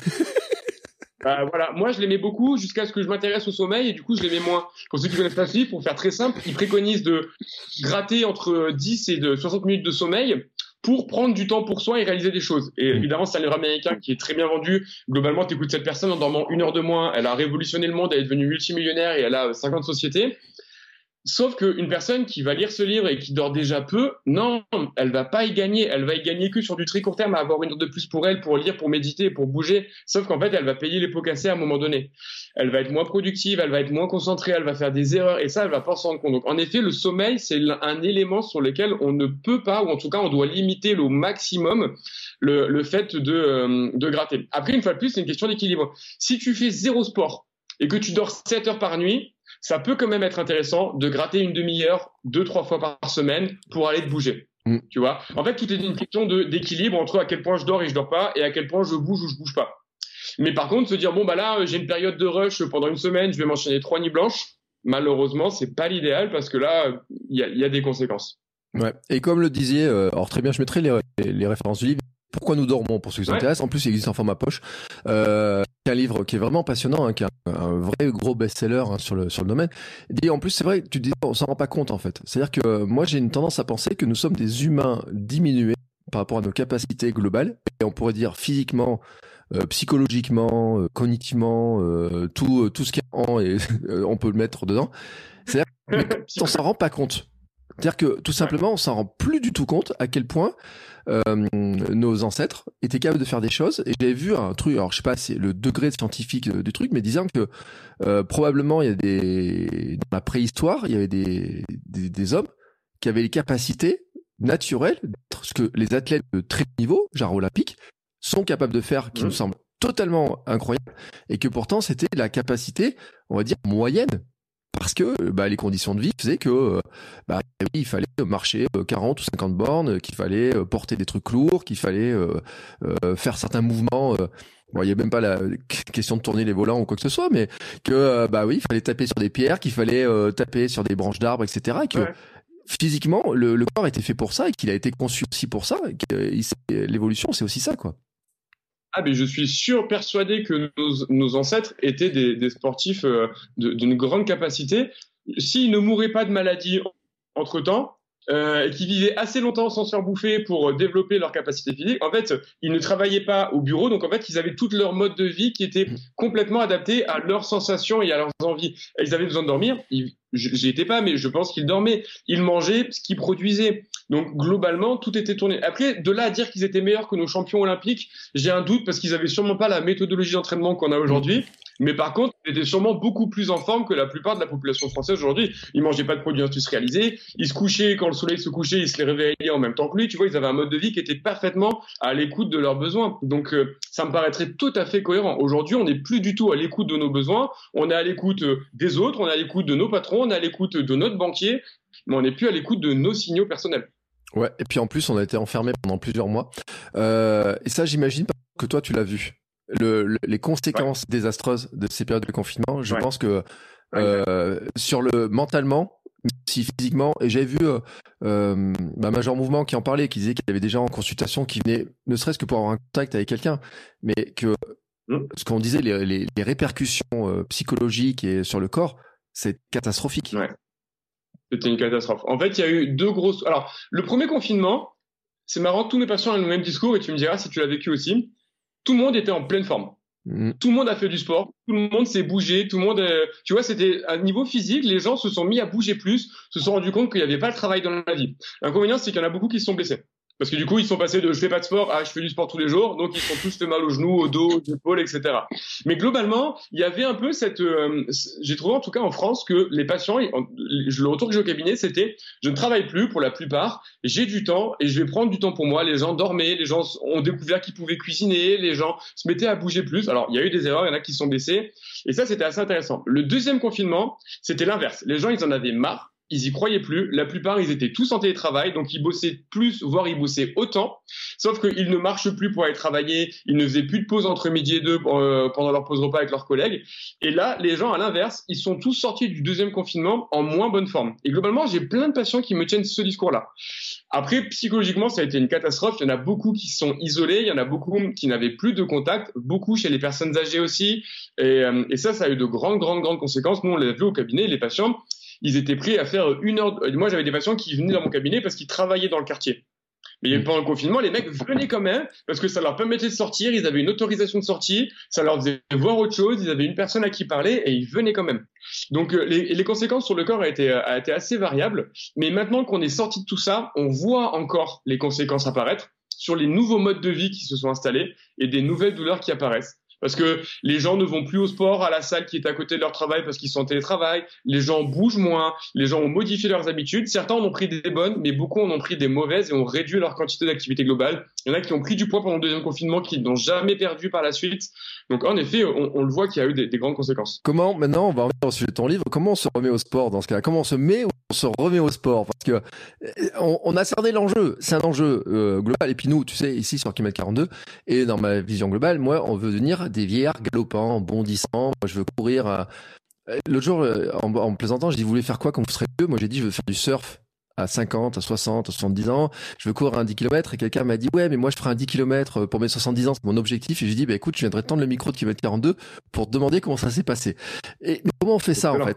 Voilà, moi je l'aimais beaucoup jusqu'à ce que je m'intéresse au sommeil et du coup je l'aimais moins. Pour ceux qui connaissent pas ce livre, pour faire très simple, il préconise de gratter entre 10 et 60 minutes de sommeil pour prendre du temps pour soi et réaliser des choses. Et évidemment, c'est un livre américain qui est très bien vendu. Globalement, tu écoutes cette personne en dormant 1 heure de moins, elle a révolutionné le monde, elle est devenue multimillionnaire et elle a 50 sociétés. Sauf qu'une personne qui va lire ce livre et qui dort déjà peu, non, elle va pas y gagner. Elle va y gagner que sur du très court terme, à avoir 1 heure de plus pour elle, pour lire, pour méditer, pour bouger. Sauf qu'en fait, elle va payer les pots cassés à un moment donné. Elle va être moins productive, elle va être moins concentrée, elle va faire des erreurs et ça, elle va pas s'en rendre compte. Donc, en effet, le sommeil, c'est un élément sur lequel on ne peut pas, ou en tout cas, on doit limiter au maximum le fait de gratter. Après, une fois de plus, c'est une question d'équilibre. Si tu fais 0 sport et que tu dors 7 heures par nuit, ça peut quand même être intéressant de gratter 1 demi-heure 2-3 fois par semaine pour aller te bouger. Tu vois, en fait, tout est une question d'équilibre entre à quel point je dors et je dors pas et à quel point je bouge ou je bouge pas. Mais par contre, se dire bon bah là, j'ai une période de rush pendant 1 semaine, je vais m'enchaîner 3 nuits blanches. Malheureusement, c'est pas l'idéal parce que là, il y a des conséquences. Ouais. Et comme le disait, alors très bien, je mettrai les références du livre. Pourquoi nous dormons pour ceux qui s'intéressent. En plus, il existe en format poche. C'est un livre qui est vraiment passionnant, qui est un vrai gros best-seller sur le domaine. Et en plus, c'est vrai, tu dis, on s'en rend pas compte en fait. C'est-à-dire que moi, j'ai une tendance à penser que nous sommes des humains diminués par rapport à nos capacités globales. Et on pourrait dire physiquement, psychologiquement, cognitivement, tout ce qui est en et on peut le mettre dedans. C'est-à-dire qu'on s'en rend pas compte. C'est-à-dire que tout simplement, on s'en rend plus du tout compte à quel point nos ancêtres étaient capables de faire des choses. Et j'avais vu un truc, alors je sais pas, c'est le degré scientifique du truc, mais disant que probablement il y a dans la préhistoire, il y avait des hommes qui avaient les capacités naturelles d'être ce que les athlètes de très haut niveau, genre olympiques, sont capables de faire, qui nous semble totalement incroyable, et que pourtant c'était la capacité, on va dire, moyenne. Parce que les conditions de vie faisaient que oui, il fallait marcher 40 ou 50 bornes, qu'il fallait porter des trucs lourds, qu'il fallait faire certains mouvements. Bon, il n'y a même pas la question de tourner les volants ou quoi que ce soit, mais que oui, il fallait taper sur des pierres, qu'il fallait taper sur des branches d'arbres, etc. Et que physiquement, le corps était fait pour ça et qu'il a été conçu aussi pour ça. Et que l'évolution, c'est aussi ça, quoi. Ah, mais je suis persuadé que nos ancêtres étaient des sportifs d'une grande capacité. S'ils ne mouraient pas de maladie entre-temps, et qui vivaient assez longtemps sans se faire bouffer pour développer leur capacité physique, en fait, ils ne travaillaient pas au bureau, donc en fait, ils avaient tout leur mode de vie qui était complètement adapté à leurs sensations et à leurs envies. Et ils avaient besoin de dormir. J'y étais pas, mais je pense qu'ils dormaient. Ils mangeaient ce qu'ils produisaient. Donc, globalement, tout était tourné. Après, de là à dire qu'ils étaient meilleurs que nos champions olympiques, j'ai un doute parce qu'ils avaient sûrement pas la méthodologie d'entraînement qu'on a aujourd'hui. Mais par contre, ils étaient sûrement beaucoup plus en forme que la plupart de la population française aujourd'hui. Ils mangeaient pas de produits industrialisés. Ils se couchaient quand le soleil se couchait, ils se les réveillaient en même temps que lui. Tu vois, ils avaient un mode de vie qui était parfaitement à l'écoute de leurs besoins. Donc, ça me paraîtrait tout à fait cohérent. Aujourd'hui, on n'est plus du tout à l'écoute de nos besoins. On est à l'écoute des autres. On est à l'écoute de nos patrons. On est à l'écoute de notre banquier. Mais on n'est plus à l'écoute de nos signaux personnels. Ouais. Et puis en plus, on a été enfermés pendant plusieurs mois. Et ça, j'imagine que toi, tu l'as vu. Les conséquences désastreuses de ces périodes de confinement, je pense que sur le mentalement, si physiquement, et j'avais vu Major Mouvement qui en parlait, qui disait qu'il y avait des gens en consultation qui venaient, ne serait-ce que pour avoir un contact avec quelqu'un, mais que ce qu'on disait, les répercussions psychologiques et sur le corps, c'est catastrophique. Ouais. C'était une catastrophe. En fait, il y a eu 2 grosses... Alors, le premier confinement, c'est marrant, tous mes patients ont le même discours, et tu me diras si tu l'as vécu aussi. Tout le monde était en pleine forme. Tout le monde a fait du sport. Tout le monde s'est bougé. Tout le monde, tu vois, c'était à niveau physique. Les gens se sont mis à bouger plus, se sont rendus compte qu'il n'y avait pas le travail dans la vie. L'inconvénient, c'est qu'il y en a beaucoup qui se sont blessés. Parce que du coup, ils sont passés de je fais pas de sport à je fais du sport tous les jours, donc ils sont tous fait mal aux genoux, au dos, aux épaules, etc. Mais globalement, il y avait un peu j'ai trouvé en tout cas en France que les patients, le retour que j'ai au cabinet, c'était je ne travaille plus pour la plupart, j'ai du temps et je vais prendre du temps pour moi. Les gens dormaient, les gens ont découvert qu'ils pouvaient cuisiner, les gens se mettaient à bouger plus. Alors, il y a eu des erreurs, il y en a qui sont baissés, et ça, c'était assez intéressant. Le deuxième confinement, c'était l'inverse. Les gens, ils en avaient marre. Ils y croyaient plus. La plupart, ils étaient tous en télétravail, donc ils bossaient plus, voire ils bossaient autant. Sauf qu'ils ne marchent plus pour aller travailler. Ils ne faisaient plus de pause entre midi et 2 pendant leur pause repas avec leurs collègues. Et là, les gens, à l'inverse, ils sont tous sortis du deuxième confinement en moins bonne forme. Et globalement, j'ai plein de patients qui me tiennent ce discours-là. Après, psychologiquement, ça a été une catastrophe. Il y en a beaucoup qui sont isolés. Il y en a beaucoup qui n'avaient plus de contact. Beaucoup chez les personnes âgées aussi. Et ça a eu de grandes conséquences. Nous, on l'a vu au cabinet, les patients. Ils étaient prêts à faire 1 heure. Moi, j'avais des patients qui venaient dans mon cabinet parce qu'ils travaillaient dans le quartier. Mais pendant le confinement, les mecs venaient quand même parce que ça leur permettait de sortir. Ils avaient une autorisation de sortie. Ça leur faisait voir autre chose. Ils avaient une personne à qui parler et ils venaient quand même. Donc, les conséquences sur le corps a été assez variables. Mais maintenant qu'on est sorti de tout ça, on voit encore les conséquences apparaître sur les nouveaux modes de vie qui se sont installés et des nouvelles douleurs qui apparaissent. Parce que les gens ne vont plus au sport, à la salle qui est à côté de leur travail parce qu'ils sont en télétravail. Les gens bougent moins. Les gens ont modifié leurs habitudes. Certains en ont pris des bonnes, mais beaucoup en ont pris des mauvaises et ont réduit leur quantité d'activité globale. Il y en a qui ont pris du poids pendant le deuxième confinement, qui n'ont jamais perdu par la suite. Donc, en effet, on le voit qu'il y a eu des grandes conséquences. Comment, maintenant, on va revenir au sujet de ton livre, comment on se remet au sport dans ce cas-là? Comment on se met ou on se remet au sport? Parce que on a cerné l'enjeu. C'est un enjeu global. Et puis nous, tu sais, ici sur Kilomètre 42, et dans ma vision globale, moi, on veut devenir des vieillards galopants, bondissants. Moi, je veux courir. L'autre jour, en plaisantant, je dis, vous voulez faire quoi quand vous serez vieux? Moi, j'ai dit, je veux faire du surf à 50, à 60, à 70 ans. Je veux courir un 10 km. Et quelqu'un m'a dit, ouais, mais moi, je ferai un 10 km pour mes 70 ans. C'est mon objectif. Et j'ai dit, bah, écoute, je viendrai tendre le micro de Kilomètre 42 pour te demander comment ça s'est passé. Mais comment on fait ça, en fait?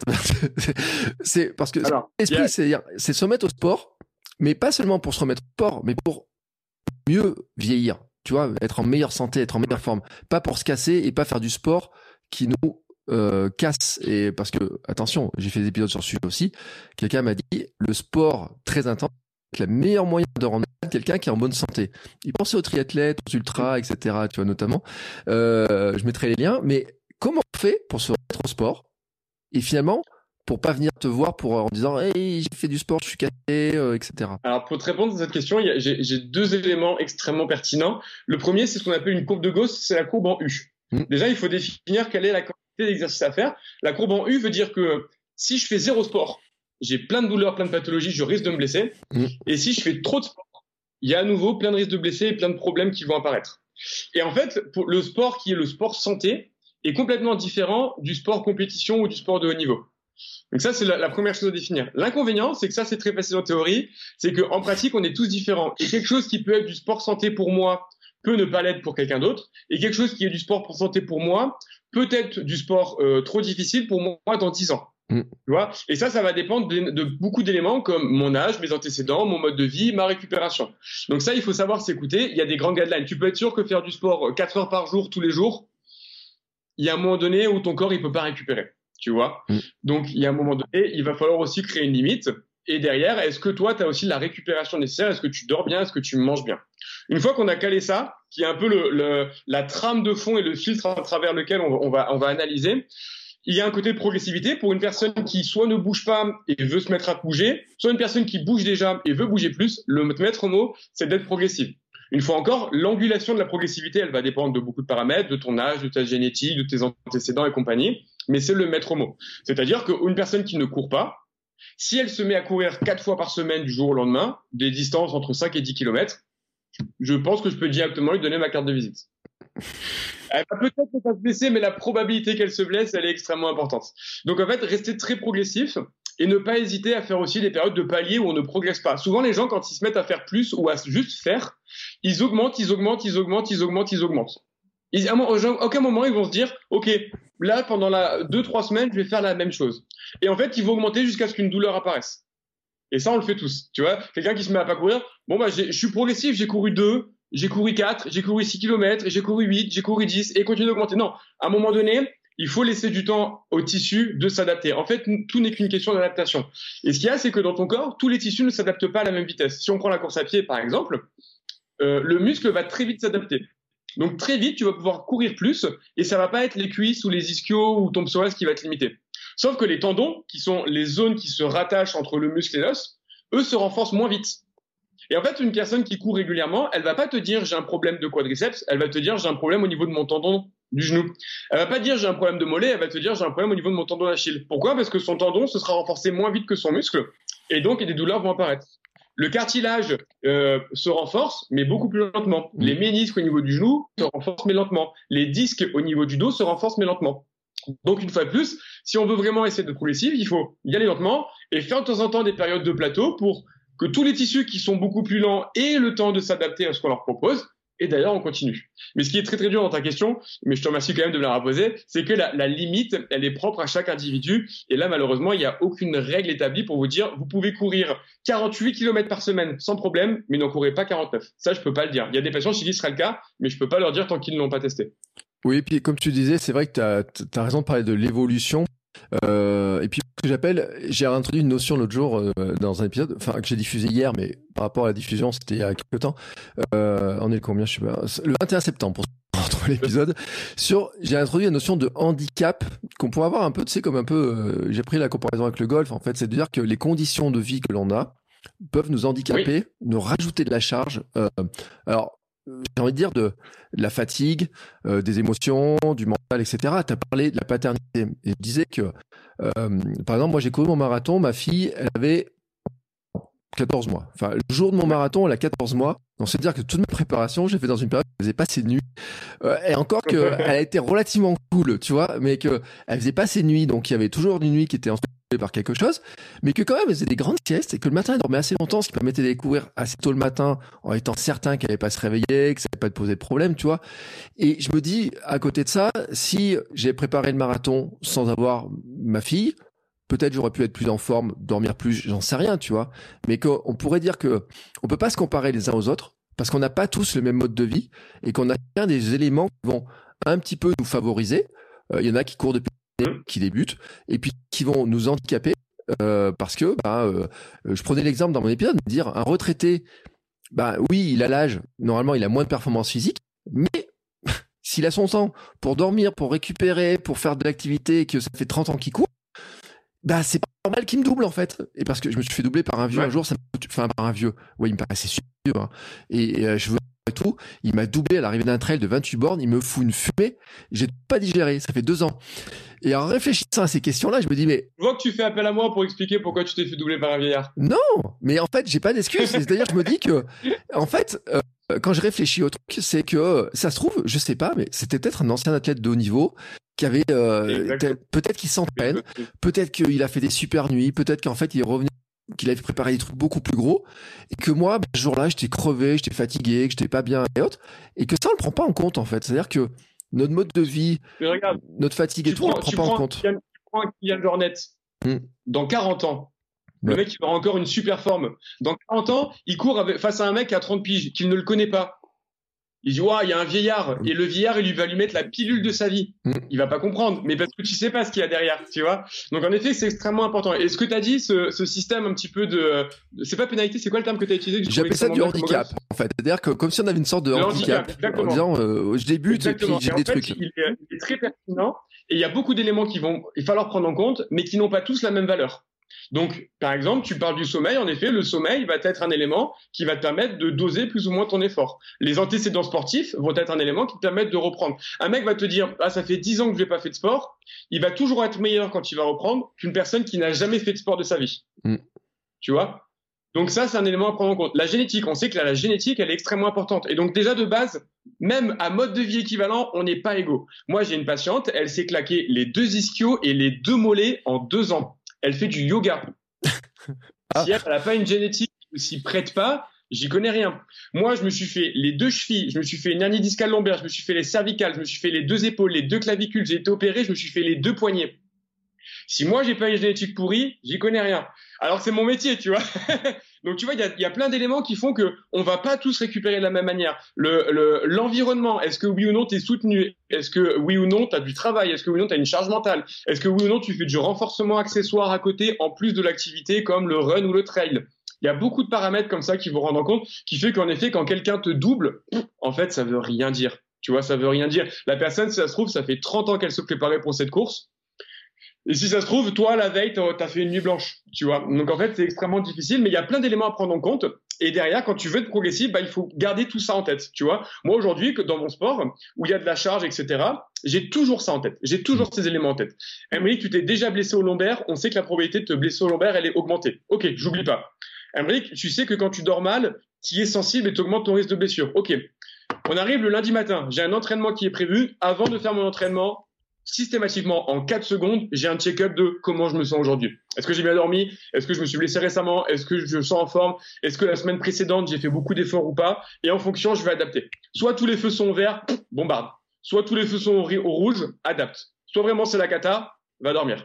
C'est parce que l'esprit, c'est se remettre au sport, mais pas seulement pour se remettre au sport, mais pour mieux vieillir. Tu vois, être en meilleure santé, être en meilleure forme. Pas pour se casser et pas faire du sport qui nous casse. Et parce que, attention, j'ai fait des épisodes sur ce sujet aussi. Quelqu'un m'a dit, le sport très intense, c'est le meilleur moyen de rendre malade quelqu'un qui est en bonne santé. Il pensait aux triathlètes, aux ultras, etc., tu vois, notamment. Je mettrai les liens. Mais comment on fait pour se remettre au sport et finalement, pour pas venir te voir en disant hey, j'ai fait du sport, je suis cassé, etc. Alors pour te répondre à cette question, j'ai 2 éléments extrêmement pertinents. Le premier, c'est ce qu'on appelle une courbe de Gauss, c'est la courbe en U. Déjà, il faut définir quelle est la quantité d'exercice à faire. La courbe en U veut dire que si je fais 0 sport, j'ai plein de douleurs, plein de pathologies, je risque de me blesser. Et si je fais trop de sport, il y a à nouveau plein de risques de blesser et plein de problèmes qui vont apparaître. Et en fait, pour le sport qui est le sport santé est complètement différent du sport compétition ou du sport de haut niveau. Donc ça, c'est la première chose à définir. L'inconvénient, c'est que ça, c'est très facile en théorie, c'est qu'en pratique, on est tous différents. Et quelque chose qui peut être du sport santé pour moi peut ne pas l'être pour quelqu'un d'autre. Et quelque chose qui est du sport pour santé pour moi peut être du sport trop difficile pour moi dans 10 ans. Tu vois ? Et ça va dépendre de beaucoup d'éléments comme mon âge, mes antécédents, mon mode de vie, ma récupération. Donc ça, il faut savoir s'écouter. Il y a des grandes guidelines. Tu peux être sûr que faire du sport 4 heures par jour, tous les jours, il y a un moment donné où ton corps, il peut pas récupérer. Tu vois. Donc, il y a un moment donné, il va falloir aussi créer une limite. Et derrière, est-ce que toi, tu as aussi la récupération nécessaire? Est-ce que tu dors bien? Est-ce que tu manges bien? Une fois qu'on a calé ça, qui est un peu la trame de fond et le filtre à travers lequel on va analyser, il y a un côté de progressivité pour une personne qui soit ne bouge pas et veut se mettre à bouger, soit une personne qui bouge déjà et veut bouger plus. Le maître mot, c'est d'être progressif. Une fois encore, l'angulation de la progressivité, elle va dépendre de beaucoup de paramètres, de ton âge, de ta génétique, de tes antécédents et compagnie, mais c'est le maître mot. C'est-à-dire qu'une personne qui ne court pas, si elle se met à courir 4 fois par semaine du jour au lendemain, des distances entre 5 et 10 km, je pense que je peux directement lui donner ma carte de visite. Elle va peut-être ne pas se blesser, mais la probabilité qu'elle se blesse, elle est extrêmement importante. Donc en fait, rester très progressif et ne pas hésiter à faire aussi des périodes de paliers où on ne progresse pas. Souvent, les gens, quand ils se mettent à faire plus ou à juste faire, ils augmentent. À aucun moment, ils vont se dire, OK, là, pendant 2-3 semaines, je vais faire la même chose. Et en fait, ils vont augmenter jusqu'à ce qu'une douleur apparaisse. Et ça, on le fait tous. Tu vois, quelqu'un qui se met à pas courir, bon, bah, je suis progressif, j'ai couru 2, j'ai couru 4, j'ai couru 6 km, j'ai couru 8, j'ai couru 10, et continue d'augmenter. Non, à un moment donné, il faut laisser du temps au tissu de s'adapter. En fait, tout n'est qu'une question d'adaptation. Et ce qu'il y a, c'est que dans ton corps, tous les tissus ne s'adaptent pas à la même vitesse. Si on prend la course à pied, par exemple, le muscle va très vite s'adapter. Donc très vite, tu vas pouvoir courir plus et ça va pas être les cuisses ou les ischios ou ton psoas qui va te limiter. Sauf que les tendons, qui sont les zones qui se rattachent entre le muscle et l'os, eux se renforcent moins vite. Et en fait, une personne qui court régulièrement, elle va pas te dire j'ai un problème de quadriceps, elle va te dire j'ai un problème au niveau de mon tendon du genou. Elle va pas dire j'ai un problème de mollet, elle va te dire j'ai un problème au niveau de mon tendon d'Achille. Pourquoi ? Parce que son tendon se sera renforcé moins vite que son muscle et donc des douleurs vont apparaître. Le cartilage se renforce, mais beaucoup plus lentement. Les ménisques au niveau du genou se renforcent, mais lentement. Les disques au niveau du dos se renforcent, mais lentement. Donc, une fois de plus, si on veut vraiment essayer de progressif, il faut y aller lentement et faire de temps en temps des périodes de plateau pour que tous les tissus qui sont beaucoup plus lents aient le temps de s'adapter à ce qu'on leur propose. Et d'ailleurs, on continue. Mais ce qui est très très dur dans ta question, mais je te remercie quand même de me la reposer, c'est que la limite, elle est propre à chaque individu. Et là, malheureusement, il n'y a aucune règle établie pour vous dire, vous pouvez courir 48 km par semaine sans problème, mais n'en courez pas 49. Ça, je peux pas le dire. Il y a des patients chez qui ce sera le cas, mais je peux pas leur dire tant qu'ils ne l'ont pas testé. Oui, et puis comme tu disais, c'est vrai que tu as raison de parler de l'évolution. Et puis ce que j'appelle, j'ai introduit une notion l'autre jour dans un épisode, enfin que j'ai diffusé hier, mais par rapport à la diffusion, c'était il y a quelques temps. On est le combien, je sais pas, le 21 septembre pour retrouver l'épisode. J'ai introduit la notion de handicap qu'on pourrait avoir un peu, tu sais, comme un peu. J'ai pris la comparaison avec le golf. En fait, c'est de dire que les conditions de vie que l'on a peuvent nous handicaper, nous rajouter de la charge. Alors, j'ai envie de dire de la fatigue, des émotions, du mental, etc. Tu as parlé de la paternité. Et je disais que, par exemple, moi j'ai couru mon marathon, ma fille, elle avait 14 mois. Enfin, le jour de mon marathon, elle a 14 mois. Donc, c'est dire que toute ma préparation, j'ai fait dans une période où elle faisait pas ses nuits. Et encore qu'elle a été relativement cool, tu vois, mais qu'elle faisait pas ses nuits. Donc, il y avait toujours une nuit qui était ensuite par quelque chose, mais que quand même, elle faisait des grandes siestes et que le matin, elle dormait assez longtemps, ce qui permettait de découvrir assez tôt le matin en étant certain qu'elle allait pas se réveiller, que ça allait pas te poser de problème, tu vois. Et je me dis, à côté de ça, si j'ai préparé le marathon sans avoir ma fille, peut-être j'aurais pu être plus en forme, dormir plus, j'en sais rien, tu vois. Mais qu'on pourrait dire que on peut pas se comparer les uns aux autres parce qu'on n'a pas tous le même mode de vie et qu'on a bien des éléments qui vont un petit peu nous favoriser. Il y en a qui courent depuis qui débutent et puis qui vont nous handicaper parce que je prenais l'exemple dans mon épisode de dire un retraité, oui, il a l'âge, normalement il a moins de performance physique, mais s'il a son temps pour dormir, pour récupérer, pour faire de l'activité et que ça fait 30 ans qu'il court, c'est pas normal qu'il me double en fait. Et parce que je me suis fait doubler par un vieux un jour, par un vieux, il me paraissait super vieux, hein. Et je veux et tout, il m'a doublé à l'arrivée d'un trail de 28 bornes, il me fout une fumée, j'ai pas digéré, ça fait 2 ans. Et en réfléchissant à ces questions-là, je me dis, mais... Je vois que tu fais appel à moi pour expliquer pourquoi tu t'es fait doubler par un vieillard. Non, mais en fait, j'ai pas d'excuse. C'est-à-dire, je me dis que, en fait, quand je réfléchis au truc, c'est que, ça se trouve, je sais pas, mais c'était peut-être un ancien athlète de haut niveau qui avait, peut-être qu'il s'entraîne, peut-être qu'il a fait des super nuits, peut-être qu'en fait, il est revenu, qu'il avait préparé des trucs beaucoup plus gros, et que moi, ce jour-là, j'étais crevé, j'étais fatigué, que j'étais pas bien et autres, et que ça, on le prend pas en compte, en fait. C'est-à-dire que notre mode de vie, regarde, notre fatigue et tout, on le prend pas en compte. Tu prends Kylian Jornet, dans 40 ans, le mec, il aura encore une super forme. Dans 40 ans, il court face à un mec à 30 piges, qu'il ne le connaît pas. Il dit, il y a un vieillard, et le vieillard, il va lui mettre la pilule de sa vie. Il va pas comprendre, mais parce que tu sais pas ce qu'il y a derrière, tu vois. Donc, en effet, c'est extrêmement important. Et ce que tu as dit, ce système un petit peu c'est pas pénalité, c'est quoi le terme que tu as utilisé? J'appelle ça du handicap, en fait. C'est-à-dire que comme si on avait une sorte de handicap. En disant, je débute exactement. Et puis j'ai des trucs. Il est très pertinent, et il y a beaucoup d'éléments qu'il va falloir prendre en compte, mais qui n'ont pas tous la même valeur. Donc, par exemple, tu parles du sommeil. En effet, le sommeil va être un élément qui va te permettre de doser plus ou moins ton effort. Les antécédents sportifs vont être un élément qui te permettent de reprendre. Un mec va te dire, ça fait 10 ans que je n'ai pas fait de sport. Il va toujours être meilleur quand il va reprendre qu'une personne qui n'a jamais fait de sport de sa vie. Tu vois? Donc ça, c'est un élément à prendre en compte. La génétique, on sait que la génétique, elle est extrêmement importante. Et donc déjà de base, même à mode de vie équivalent, on n'est pas égaux. Moi, j'ai une patiente, elle s'est claqué les 2 ischios et les 2 mollets en 2 ans. Elle fait du yoga. Si elle n'a pas une génétique qui s'y prête pas, j'y connais rien. Moi, je me suis fait les 2 chevilles, je me suis fait une hernie discale lombaire, je me suis fait les cervicales, je me suis fait les 2 épaules, les 2 clavicules, j'ai été opéré, je me suis fait les 2 poignets. Si moi, j'ai pas une génétique pourrie, j'y connais rien. Alors que c'est mon métier, tu vois. Donc, tu vois, il y a plein d'éléments qui font que on va pas tous récupérer de la même manière. L'environnement, est-ce que oui ou non t'es soutenu? Est-ce que oui ou non t'as du travail? Est-ce que oui ou non t'as une charge mentale? Est-ce que oui ou non tu fais du renforcement accessoire à côté en plus de l'activité comme le run ou le trail? Il y a beaucoup de paramètres comme ça qui vont rendre en compte, qui fait qu'en effet, quand quelqu'un te double, en fait, ça veut rien dire. Tu vois, ça veut rien dire. La personne, si ça se trouve, ça fait 30 ans qu'elle se préparait pour cette course. Et si ça se trouve, toi, la veille, t'as fait une nuit blanche, tu vois. Donc, en fait, c'est extrêmement difficile, mais il y a plein d'éléments à prendre en compte. Et derrière, quand tu veux être progressif, il faut garder tout ça en tête, tu vois. Moi, aujourd'hui, que dans mon sport, où il y a de la charge, etc., j'ai toujours ça en tête. J'ai toujours ces éléments en tête. Aymeric, tu t'es déjà blessé au lombaire. On sait que la probabilité de te blesser au lombaire, elle est augmentée. Ok, j'oublie pas. Aymeric, tu sais que quand tu dors mal, tu y es sensible et tu augmentes ton risque de blessure. Ok. On arrive le lundi matin. J'ai un entraînement qui est prévu. Avant de faire mon entraînement, systématiquement, en 4 secondes, j'ai un check-up de comment je me sens aujourd'hui. Est-ce que j'ai bien dormi? Est-ce que je me suis blessé récemment? Est-ce que je me sens en forme? Est-ce que la semaine précédente, j'ai fait beaucoup d'efforts ou pas? Et en fonction, je vais adapter. Soit tous les feux sont au vert, bombarde. Soit tous les feux sont au rouge, adapte. Soit vraiment c'est la cata, va dormir.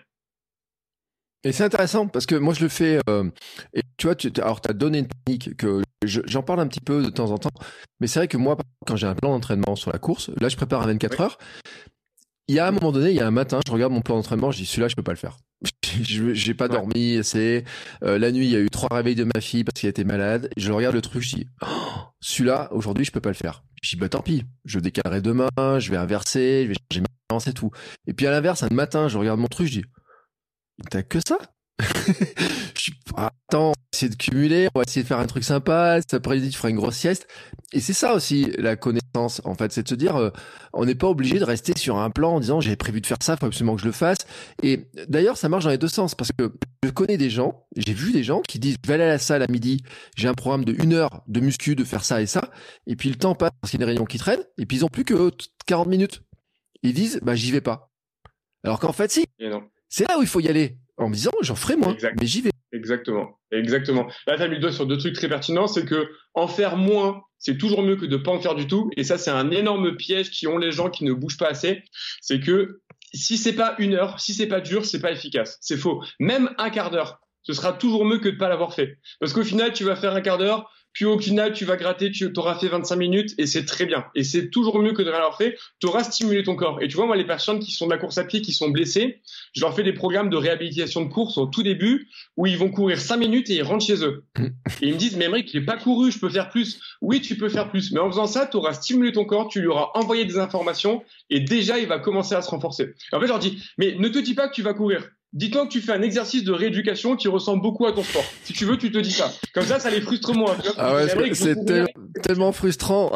Et c'est intéressant parce que moi je le fais et tu vois alors t'as donné une technique que j'en parle un petit peu de temps en temps, mais c'est vrai que moi quand j'ai un plan d'entraînement sur la course, là je prépare à 24 heures. Il y a un moment donné, il y a un matin, je regarde mon plan d'entraînement, je dis celui-là je peux pas le faire. J'ai pas dormi, c'est la nuit il y a eu 3 réveils de ma fille parce qu'elle était malade. Je regarde le truc, je dis celui-là aujourd'hui je peux pas le faire. Je dis bah tant pis, je décalerai demain, je vais inverser, je vais changer ma balance et tout. Et puis à l'inverse, un matin, je regarde mon truc, je dis t'as que ça? Attends, on va essayer de cumuler, on va essayer de faire un truc sympa, cet après-midi tu feras une grosse sieste. Et c'est ça aussi la connaissance, en fait, c'est de se dire, on n'est pas obligé de rester sur un plan en disant j'avais prévu de faire ça, faut absolument que je le fasse. Et d'ailleurs, ça marche dans les deux sens, parce que je connais des gens, j'ai vu des gens qui disent je vais aller à la salle à midi, j'ai un programme de 1 heure de muscu, de faire ça et ça, et puis le temps passe parce qu'il y a une réunion qui traîne, et puis ils ont plus que 40 minutes. Ils disent bah j'y vais pas. Alors qu'en fait si, c'est là où il faut y aller. En me disant, j'en ferai moins, mais j'y vais. Exactement. Là, tu as mis le doigt sur 2 trucs très pertinents. C'est que en faire moins, c'est toujours mieux que de pas en faire du tout. Et ça, c'est un énorme piège qui ont les gens qui ne bougent pas assez. C'est que si c'est pas 1 heure, si c'est pas dur, c'est pas efficace. C'est faux. Même un quart d'heure, ce sera toujours mieux que de pas l'avoir fait. Parce qu'au final, tu vas faire un quart d'heure, puis au final, tu vas gratter, tu auras fait 25 minutes et c'est très bien. Et c'est toujours mieux que de rien l'avoir fait. Tu auras stimulé ton corps. Et tu vois, moi, les personnes qui sont de la course à pied, qui sont blessées, je leur fais des programmes de réhabilitation de course au tout début où ils vont courir 5 minutes et ils rentrent chez eux. Et ils me disent, mais Aymeric, j'ai pas couru, je peux faire plus. Oui, tu peux faire plus. Mais en faisant ça, tu auras stimulé ton corps, tu lui auras envoyé des informations et déjà, il va commencer à se renforcer. Et en fait, je leur dis, mais ne te dis pas que tu vas courir. Dis-toi que tu fais un exercice de rééducation qui ressemble beaucoup à ton sport. Si tu veux, tu te dis ça. Comme ça les frustre moins. Ah ouais, c'est tellement frustrant.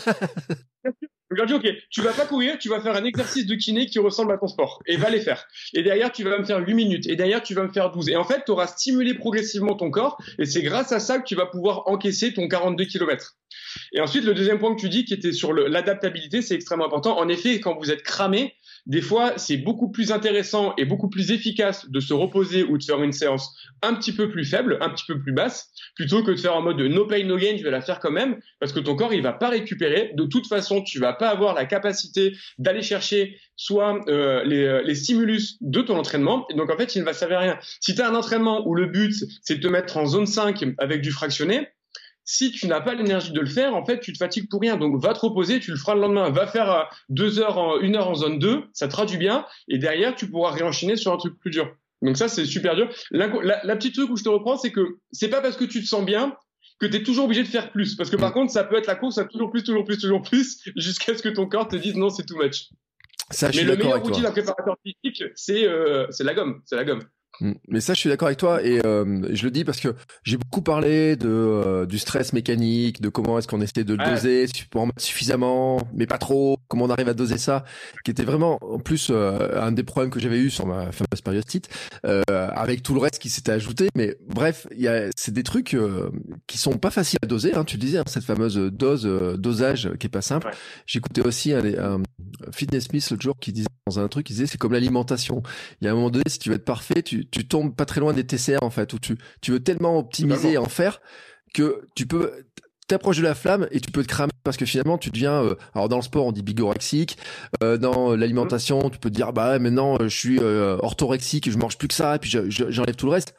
Je leur dis, ok, tu vas pas courir, tu vas faire un exercice de kiné qui ressemble à ton sport. Et va les faire. Et derrière, tu vas me faire 8 minutes. Et derrière, tu vas me faire 12. Et en fait, tu auras stimulé progressivement ton corps. Et c'est grâce à ça que tu vas pouvoir encaisser ton 42 km. Et ensuite, le deuxième point que tu dis, qui était sur l'adaptabilité, c'est extrêmement important. En effet, quand vous êtes cramé, des fois, c'est beaucoup plus intéressant et beaucoup plus efficace de se reposer ou de faire une séance un petit peu plus faible, un petit peu plus basse, plutôt que de faire en mode no pain, no gain, je vais la faire quand même, parce que ton corps, il va pas récupérer. De toute façon, tu vas pas avoir la capacité d'aller chercher soit les stimulus de ton entraînement. Et donc, en fait, il ne va servir à rien. Si tu as un entraînement où le but, c'est de te mettre en zone 5 avec du fractionné, si tu n'as pas l'énergie de le faire, en fait, tu te fatigues pour rien. Donc, va te reposer, tu le feras le lendemain. Va faire 1 heure en zone 2, ça te fera du bien. Et derrière, tu pourras réenchaîner sur un truc plus dur. Donc ça, c'est super dur. La petite truc où je te reprends, c'est que c'est pas parce que tu te sens bien que tu es toujours obligé de faire plus. Parce que par contre, ça peut être la course à toujours plus, jusqu'à ce que ton corps te dise non, c'est too much. Ça, mais le meilleur outil d'un préparateur physique, c'est la gomme. C'est la gomme. Mais ça, je suis d'accord avec toi et je le dis parce que j'ai beaucoup parlé du stress mécanique, de comment est-ce qu'on essaie de le doser, pour en mettre suffisamment, mais pas trop, comment on arrive à doser ça, qui était vraiment en plus un des problèmes que j'avais eu sur ma fameuse périostite, avec tout le reste qui s'était ajouté. Mais bref, c'est des trucs qui sont pas faciles à doser. Hein, tu le disais, hein, cette fameuse dosage qui est pas simple. Ouais. J'écoutais aussi un Fitness Smith l'autre jour qui disait dans un truc, il disait c'est comme l'alimentation. Il y a un moment donné, si tu veux être parfait, tu tombes pas très loin des TCR en fait, où tu veux tellement optimiser et en faire que tu peux t'approches de la flamme et tu peux te cramer parce que finalement tu deviens alors dans le sport on dit bigorexique, dans l'alimentation tu peux te dire bah maintenant je suis orthorexique et je mange plus que ça et puis j'enlève tout le reste.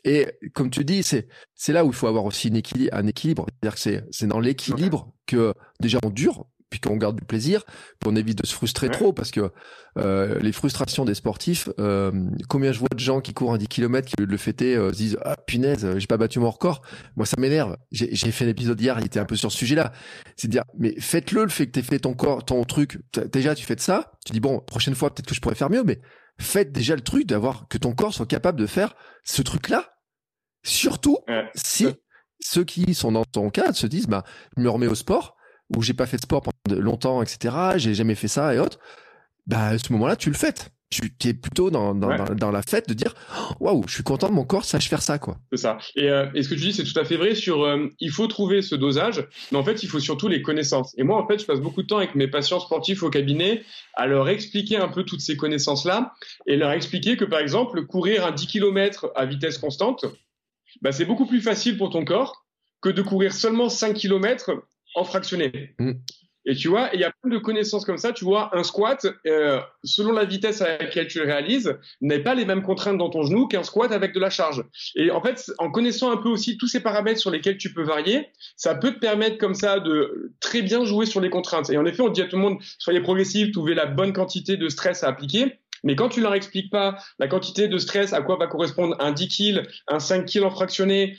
Et comme tu dis, c'est là où il faut avoir aussi un équilibre. C'est-à-dire que c'est dans l'équilibre que déjà on dure, puis qu'on garde du plaisir, puis on évite de se frustrer trop, parce que les frustrations des sportifs, combien je vois de gens qui courent un 10 km qui, au lieu de le fêter, se disent « Ah, punaise, j'ai pas battu mon record ». Moi, ça m'énerve. J'ai fait l'épisode hier, il était un peu sur ce sujet-là. C'est de dire « Mais faites-le, le fait que t'aies fait ton truc. Déjà, tu fais de ça. Tu dis « Bon, prochaine fois, peut-être que je pourrais faire mieux, mais faites déjà le truc d'avoir que ton corps soit capable de faire ce truc-là. » Surtout si ceux qui sont dans ton cas se disent « Bah, je me remets au sport ». Où j'ai pas fait de sport pendant longtemps, etc. J'ai jamais fait ça et autres. Bah, à ce moment-là, tu le fêtes. Tu es plutôt dans la fête de dire, waouh, je suis content de mon corps, sache faire ça, quoi. C'est ça. Et ce que tu dis, c'est tout à fait vrai sur, il faut trouver ce dosage, mais en fait, il faut surtout les connaissances. Et moi, en fait, je passe beaucoup de temps avec mes patients sportifs au cabinet à leur expliquer un peu toutes ces connaissances-là et leur expliquer que, par exemple, courir un 10 km à vitesse constante, bah, c'est beaucoup plus facile pour ton corps que de courir seulement 5 km en fractionné. Et tu vois, il y a plein de connaissances comme ça. Tu vois, un squat, selon la vitesse à laquelle tu le réalises, n'a pas les mêmes contraintes dans ton genou qu'un squat avec de la charge. Et en fait, en connaissant un peu aussi tous ces paramètres sur lesquels tu peux varier, ça peut te permettre comme ça de très bien jouer sur les contraintes. Et en effet, on dit à tout le monde, soyez progressif, trouvez la bonne quantité de stress à appliquer. Mais quand tu leur expliques pas la quantité de stress, à quoi va correspondre un 10 kg, un 5 kg en fractionné,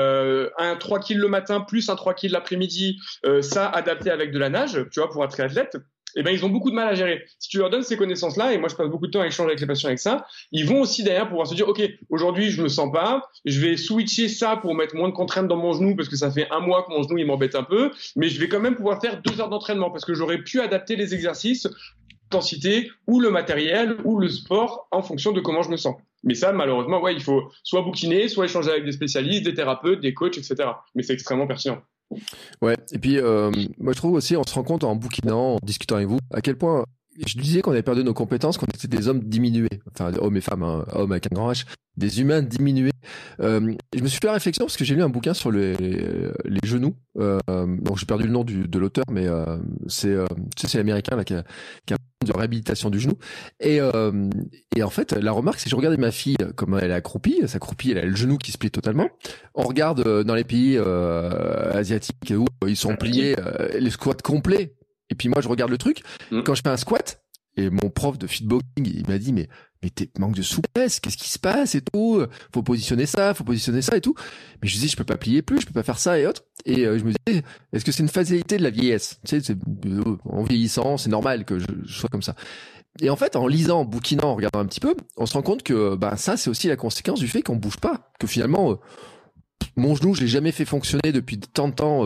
un 3 kg le matin plus un 3 kg l'après-midi, ça adapté avec de la nage, tu vois, pour un triathlète, eh ben, ils ont beaucoup de mal à gérer. Si tu leur donnes ces connaissances-là, et moi je passe beaucoup de temps à échanger avec les patients avec ça, ils vont aussi derrière pouvoir se dire, OK, aujourd'hui je me sens pas, je vais switcher ça pour mettre moins de contraintes dans mon genou parce que ça fait un mois que mon genou il m'embête un peu, mais je vais quand même pouvoir faire 2 heures d'entraînement parce que j'aurais pu adapter les exercices, l'intensité ou le matériel ou le sport en fonction de comment je me sens. Mais ça, malheureusement, il faut soit bouquiner, soit échanger avec des spécialistes, des thérapeutes, des coachs, etc. Mais c'est extrêmement pertinent. Ouais, et puis moi je trouve aussi, on se rend compte en bouquinant, en discutant avec vous, à quel point je disais qu'on avait perdu nos compétences, qu'on était des hommes diminués, enfin hommes et femmes, hein, hommes avec un grand H, des humains diminués. Je me suis fait la réflexion parce que j'ai lu un bouquin sur les genoux. Donc j'ai perdu le nom de l'auteur, mais c'est l'américain là qui a de réhabilitation du genou. Et en fait, la remarque, c'est que je regardais ma fille comme elle est accroupie, elle a le genou qui se plie totalement. On regarde dans les pays asiatiques où ils sont pliés, les squats complets. Et puis moi, je regarde le truc. Quand je fais un squat, et mon prof de fitboxing, il m'a dit, mais t'es manque de souplesse, qu'est-ce qui se passe et tout, faut positionner ça et tout. Mais je disais, je peux pas plier plus, je peux pas faire ça et autres. Et je me disais, est-ce que c'est une fatalité de la vieillesse? Tu sais, en vieillissant, c'est normal que je sois comme ça. Et en fait, en lisant, en bouquinant, en regardant un petit peu, on se rend compte que ça, c'est aussi la conséquence du fait qu'on bouge pas, que finalement mon genou, je l'ai jamais fait fonctionner depuis tant de temps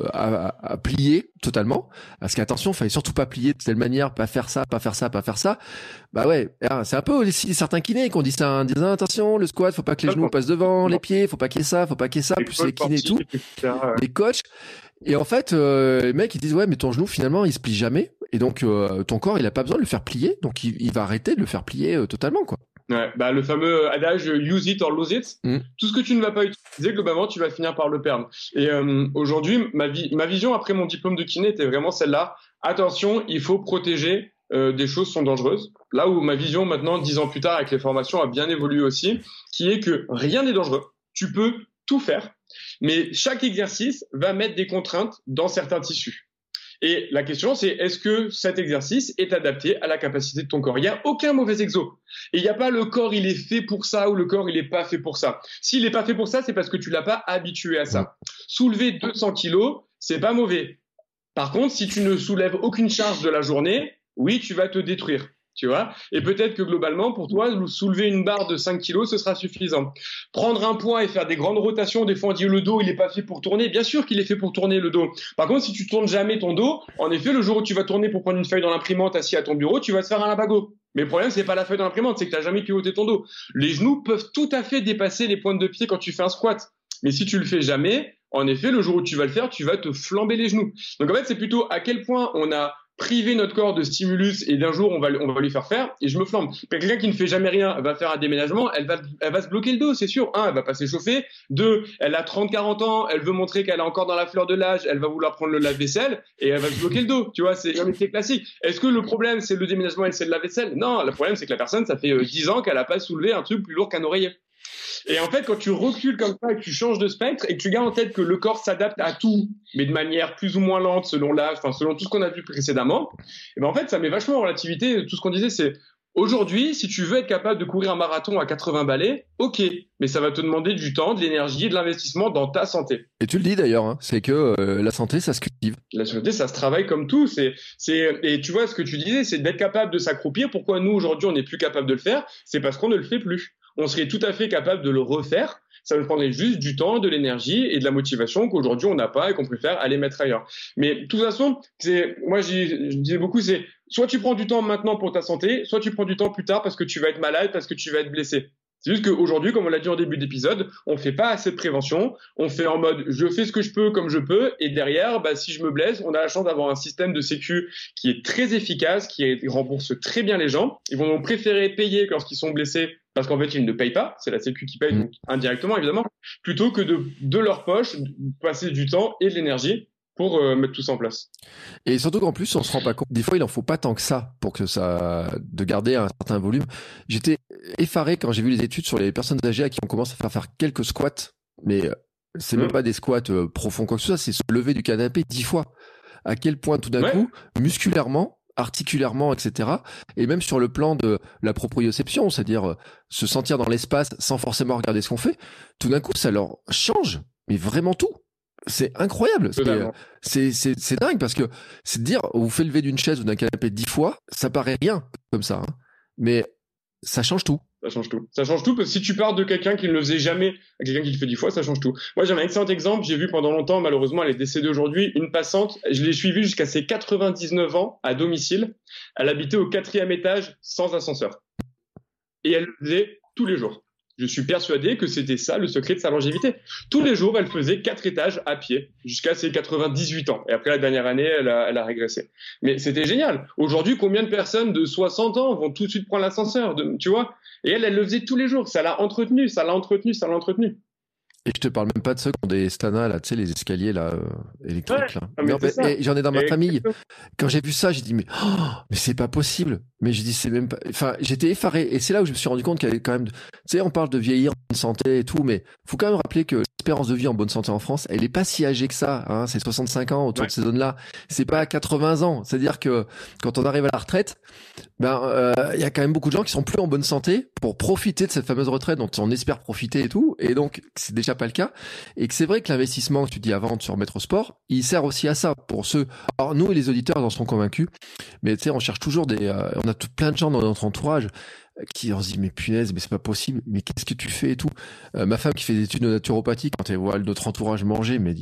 à plier totalement. Parce qu'attention, fallait surtout pas plier de telle manière, pas faire ça. Bah ouais, c'est un peu aussi certains kinés qui ont dit ça, en disant attention, le squat, faut pas que les genoux passent devant, les pieds, faut pas qu'il y ait ça, plus les kinés et tout, les coachs. Et en fait, les mecs ils disent ouais, mais ton genou finalement il se plie jamais, et donc ton corps il a pas besoin de le faire plier, donc il va arrêter de le faire plier totalement, quoi. Ouais, le fameux adage use it or lose it. Tout ce que tu ne vas pas utiliser, globalement, tu vas finir par le perdre. Et aujourd'hui, ma vision après mon diplôme de kiné était vraiment celle-là. Attention, il faut protéger des choses qui sont dangereuses. Là où ma vision maintenant, 10 ans plus tard, avec les formations, a bien évolué aussi, qui est que rien n'est dangereux. Tu peux tout faire, mais chaque exercice va mettre des contraintes dans certains tissus. Et la question, c'est est-ce que cet exercice est adapté à la capacité de ton corps? Il n'y a aucun mauvais exo. Et il n'y a pas le corps, il est fait pour ça ou le corps, il n'est pas fait pour ça. S'il n'est pas fait pour ça, c'est parce que tu l'as pas habitué à ça. Soulever 200 kilos, c'est pas mauvais. Par contre, si tu ne soulèves aucune charge de la journée, oui, tu vas te détruire. Tu vois, et peut-être que globalement, pour toi, soulever une barre de 5 kilos, ce sera suffisant. Prendre un poids et faire des grandes rotations, des fois on dit le dos, il n'est pas fait pour tourner. Bien sûr qu'il est fait pour tourner le dos. Par contre, si tu tournes jamais ton dos, en effet, le jour où tu vas tourner pour prendre une feuille dans l'imprimante assis à ton bureau, tu vas te faire un lumbago. Mais le problème, c'est pas la feuille dans l'imprimante, c'est que tu n'as jamais pivoté ton dos. Les genoux peuvent tout à fait dépasser les pointes de pied quand tu fais un squat. Mais si tu le fais jamais, en effet, le jour où tu vas le faire, tu vas te flamber les genoux. Donc en fait, c'est plutôt à quel point on a priver notre corps de stimulus et d'un jour on va lui faire et je me flambe. Quelqu'un qui ne fait jamais rien va faire un déménagement, elle va se bloquer le dos, c'est sûr. Un, elle va pas s'échauffer. Deux, elle a 30-40 ans, elle veut montrer qu'elle est encore dans la fleur de l'âge, elle va vouloir prendre le lave-vaisselle et elle va se bloquer le dos. Tu vois, c'est classique. Est-ce que le problème c'est le déménagement et c'est le lave-vaisselle? Non, le problème c'est que la personne, ça fait 10 ans qu'elle a pas soulevé un truc plus lourd qu'un oreiller. Et en fait, quand tu recules comme ça et que tu changes de spectre et que tu gardes en tête que le corps s'adapte à tout, mais de manière plus ou moins lente selon l'âge, enfin selon tout ce qu'on a vu précédemment, et ben en fait, ça met vachement en relativité. Tout ce qu'on disait, c'est aujourd'hui, si tu veux être capable de courir un marathon à 80 balais, ok, mais ça va te demander du temps, de l'énergie et de l'investissement dans ta santé. Et tu le dis d'ailleurs, hein, c'est que la santé, ça se cultive. La santé, ça se travaille comme tout. Et tu vois, ce que tu disais, c'est d'être capable de s'accroupir. Pourquoi nous, aujourd'hui, on n'est plus capable de le faire? C'est parce qu'on ne le fait plus. On serait tout à fait capable de le refaire. Ça nous prendrait juste du temps, de l'énergie et de la motivation qu'aujourd'hui on n'a pas et qu'on préfère aller mettre ailleurs. Mais de toute façon, moi je disais beaucoup, c'est soit tu prends du temps maintenant pour ta santé, soit tu prends du temps plus tard parce que tu vas être malade, parce que tu vas être blessé. C'est juste qu'aujourd'hui, comme on l'a dit en début d'épisode, on fait pas assez de prévention. On fait en mode, je fais ce que je peux comme je peux. Et derrière, si je me blesse, on a la chance d'avoir un système de sécu qui est très efficace, qui rembourse très bien les gens. Ils vont donc préférer payer lorsqu'ils sont blessés parce qu'en fait, ils ne payent pas. C'est la sécu qui paye, donc indirectement, évidemment, plutôt que de leur poche, passer du temps et de l'énergie pour mettre tout ça en place. Et surtout qu'en plus, on se rend pas compte. Des fois, il en faut pas tant que ça pour que de garder un certain volume. J'étais effaré quand j'ai vu les études sur les personnes âgées à qui on commence à faire quelques squats. Mais c'est même pas des squats profonds quoi que ce soit, c'est se lever du canapé 10 fois. À quel point tout d'un coup, musculairement, articulairement, etc. Et même sur le plan de la proprioception, c'est-à-dire se sentir dans l'espace sans forcément regarder ce qu'on fait, tout d'un coup, ça leur change, mais vraiment tout. C'est incroyable. C'est dingue parce que c'est de dire, on vous fait lever d'une chaise ou d'un canapé 10 fois, ça paraît rien comme ça. Hein. Mais ça change tout. Ça change tout. Ça change tout parce que si tu pars de quelqu'un qui ne le faisait jamais à quelqu'un qui le fait 10 fois, ça change tout. Moi, j'ai un excellent exemple. J'ai vu pendant longtemps, malheureusement, elle est décédée aujourd'hui, une passante. Je l'ai suivie jusqu'à ses 99 ans à domicile. Elle habitait au 4e étage sans ascenseur. Et elle le faisait tous les jours. Je suis persuadé que c'était ça le secret de sa longévité. Tous les jours, elle faisait 4 étages à pied jusqu'à ses 98 ans. Et après la dernière année, elle a régressé. Mais c'était génial. Aujourd'hui, combien de personnes de 60 ans vont tout de suite prendre l'ascenseur, tu vois? Et elle le faisait tous les jours. Ça l'a entretenu. Et je te parle même pas de ceux qui ont des Stana, là, tu sais, les escaliers, là, électriques, là. Mais j'en ai dans ma famille. Quand j'ai vu ça, j'ai dit, mais c'est pas possible. Mais je dis, c'est même pas, enfin, j'étais effaré. Et c'est là où je me suis rendu compte qu'il y avait quand même, tu sais, on parle de vieillir, de santé et tout, mais faut quand même rappeler que l'espérance de vie en bonne santé en France, elle est pas si âgée que ça, hein. C'est 65 ans autour de ces zones-là. C'est pas 80 ans. C'est-à-dire que quand on arrive à la retraite, il y a quand même beaucoup de gens qui sont plus en bonne santé pour profiter de cette fameuse retraite dont on espère profiter et tout. Et donc, c'est déjà pas le cas. Et que c'est vrai que l'investissement que tu dis avant de se remettre au sport, il sert aussi à ça pour ceux. Alors, nous et les auditeurs en sont convaincus. Mais tu sais, on cherche toujours on a plein de gens dans notre entourage qui on se dit mais punaise, mais c'est pas possible, mais qu'est-ce que tu fais et tout. Ma femme qui fait des études de naturopathie, quand elle voit notre entourage manger, mais elle dit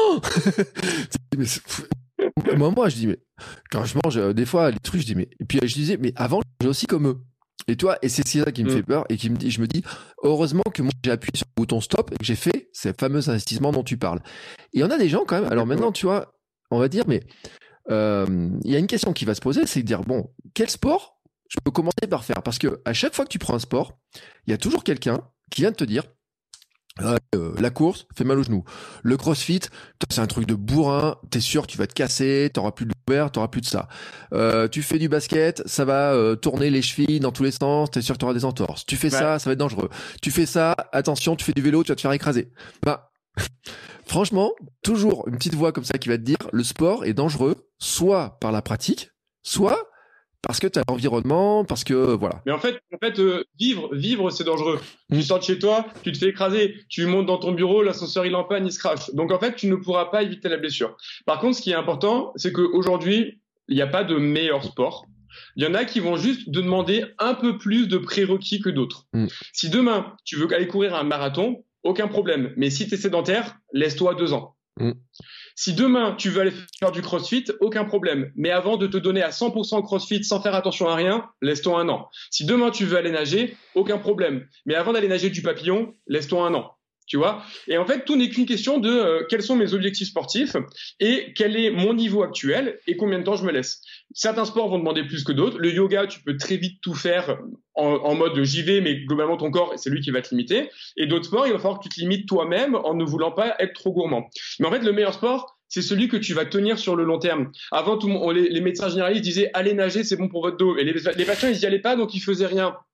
moi je dis mais quand je mange des fois les trucs, je dis mais, et puis je disais mais avant j'ai aussi comme eux. Et toi, et c'est ça qui me fait peur et je me dis heureusement que moi j'ai appuyé sur le bouton stop et que j'ai fait ces fameux investissements dont tu parles. Et on a des gens quand même. Alors maintenant tu vois, on va dire mais il y a une question qui va se poser, c'est de dire bon, quel sport je peux commencer par faire? Parce que à chaque fois que tu prends un sport, il y a toujours quelqu'un qui vient de te dire la course fait mal aux genoux. Le crossfit, c'est un truc de bourrin, t'es sûr que tu vas te casser, t'auras plus de l'ouvert, t'auras plus de ça. Tu fais du basket, ça va tourner les chevilles dans tous les sens, t'es sûr que t'auras des entorses. Tu fais ça va être dangereux. Tu fais ça, attention, tu fais du vélo, tu vas te faire écraser. Franchement, toujours une petite voix comme ça qui va te dire le sport est dangereux, soit par la pratique, soit parce que t'as l'environnement, parce que voilà. Mais en fait, vivre, c'est dangereux. Tu sors de chez toi, tu te fais écraser, tu montes dans ton bureau, l'ascenseur il en panne, il se crache. Donc en fait, tu ne pourras pas éviter la blessure. Par contre, ce qui est important, c'est qu'aujourd'hui, il n'y a pas de meilleur sport. Il y en a qui vont juste demander un peu plus de prérequis que d'autres. Si demain, tu veux aller courir un marathon, aucun problème. Mais si tu es sédentaire, laisse-toi 2 ans. Si demain, tu veux aller faire du crossfit, aucun problème. Mais avant de te donner à 100% au crossfit sans faire attention à rien, laisse-toi 1 an. Si demain, tu veux aller nager, aucun problème. Mais avant d'aller nager du papillon, laisse-toi 1 an. Tu vois? Et en fait, tout n'est qu'une question de quels sont mes objectifs sportifs et quel est mon niveau actuel et combien de temps je me laisse. Certains sports vont demander plus que d'autres. Le yoga, tu peux très vite tout faire en mode j'y vais, mais globalement, ton corps, c'est lui qui va te limiter. Et d'autres sports, il va falloir que tu te limites toi-même en ne voulant pas être trop gourmand. Mais en fait, le meilleur sport, c'est celui que tu vas tenir sur le long terme. Avant, les médecins généralistes disaient allez nager, c'est bon pour votre dos. Et les patients, ils y allaient pas, donc ils faisaient rien.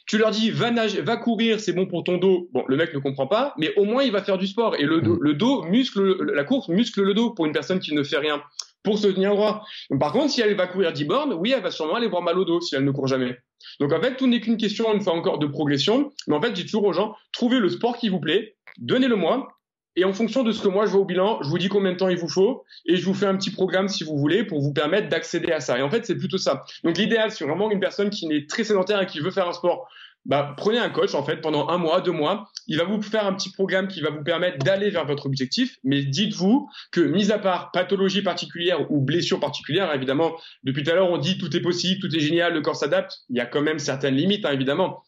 Tu leur dis, va nager, va courir, c'est bon pour ton dos. Bon, le mec ne comprend pas, mais au moins il va faire du sport. Et le dos la course muscle le dos pour une personne qui ne fait rien, pour se tenir droit. Par contre, si elle va courir 10 bornes, oui, elle va sûrement aller avoir mal au dos si elle ne court jamais. Donc en fait, tout n'est qu'une question, une fois encore, de progression. Mais en fait, je dis toujours aux gens, trouvez le sport qui vous plaît, donnez-le-moi. Et en fonction de ce que moi je vois au bilan, je vous dis combien de temps il vous faut et je vous fais un petit programme si vous voulez pour vous permettre d'accéder à ça. Et en fait, c'est plutôt ça. Donc l'idéal, c'est vraiment une personne qui est très sédentaire et qui veut faire un sport. Prenez un coach en fait pendant 1 mois, 2 mois. Il va vous faire un petit programme qui va vous permettre d'aller vers votre objectif. Mais dites-vous que, mis à part pathologie particulière ou blessure particulière, évidemment, depuis tout à l'heure on dit tout est possible, tout est génial, le corps s'adapte. Il y a quand même certaines limites, évidemment.